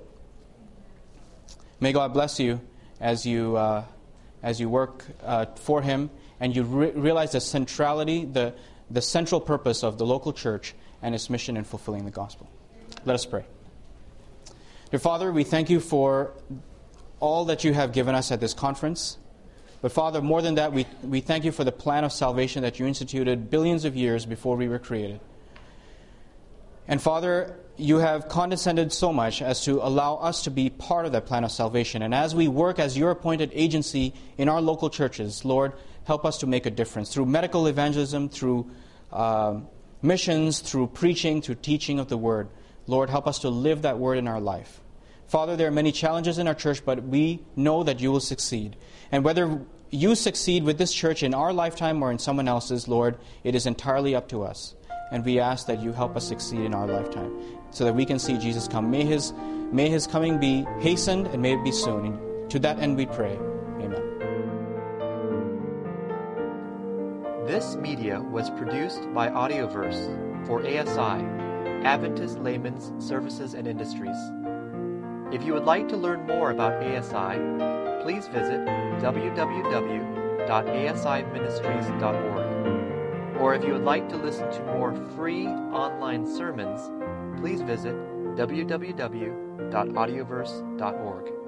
May God bless you as you uh, as you work uh, for Him and you re- realize the centrality, the, the central purpose of the local church and its mission in fulfilling the gospel. Let us pray. Dear Father, we thank you for all that you have given us at this conference. But Father, more than that, we, we thank you for the plan of salvation that you instituted billions of years before we were created. And Father, you have condescended so much as to allow us to be part of that plan of salvation. And as we work as your appointed agency in our local churches, Lord, help us to make a difference through medical evangelism, through uh, missions, through preaching, through teaching of the Word. Lord, help us to live that Word in our life. Father, there are many challenges in our church, but we know that you will succeed. And whether you succeed with this church in our lifetime or in someone else's, Lord, it is entirely up to us. And we ask that you help us succeed in our lifetime so that we can see Jesus come. May his, may his coming be hastened and may it be soon. And to that end we pray. Amen.
This media was produced by Audioverse for A S I, Adventist Layman's Services and Industries. If you would like to learn more about A S I, please visit w w w dot a s i ministries dot org. Or if you would like to listen to more free online sermons, please visit w w w dot audioverse dot org.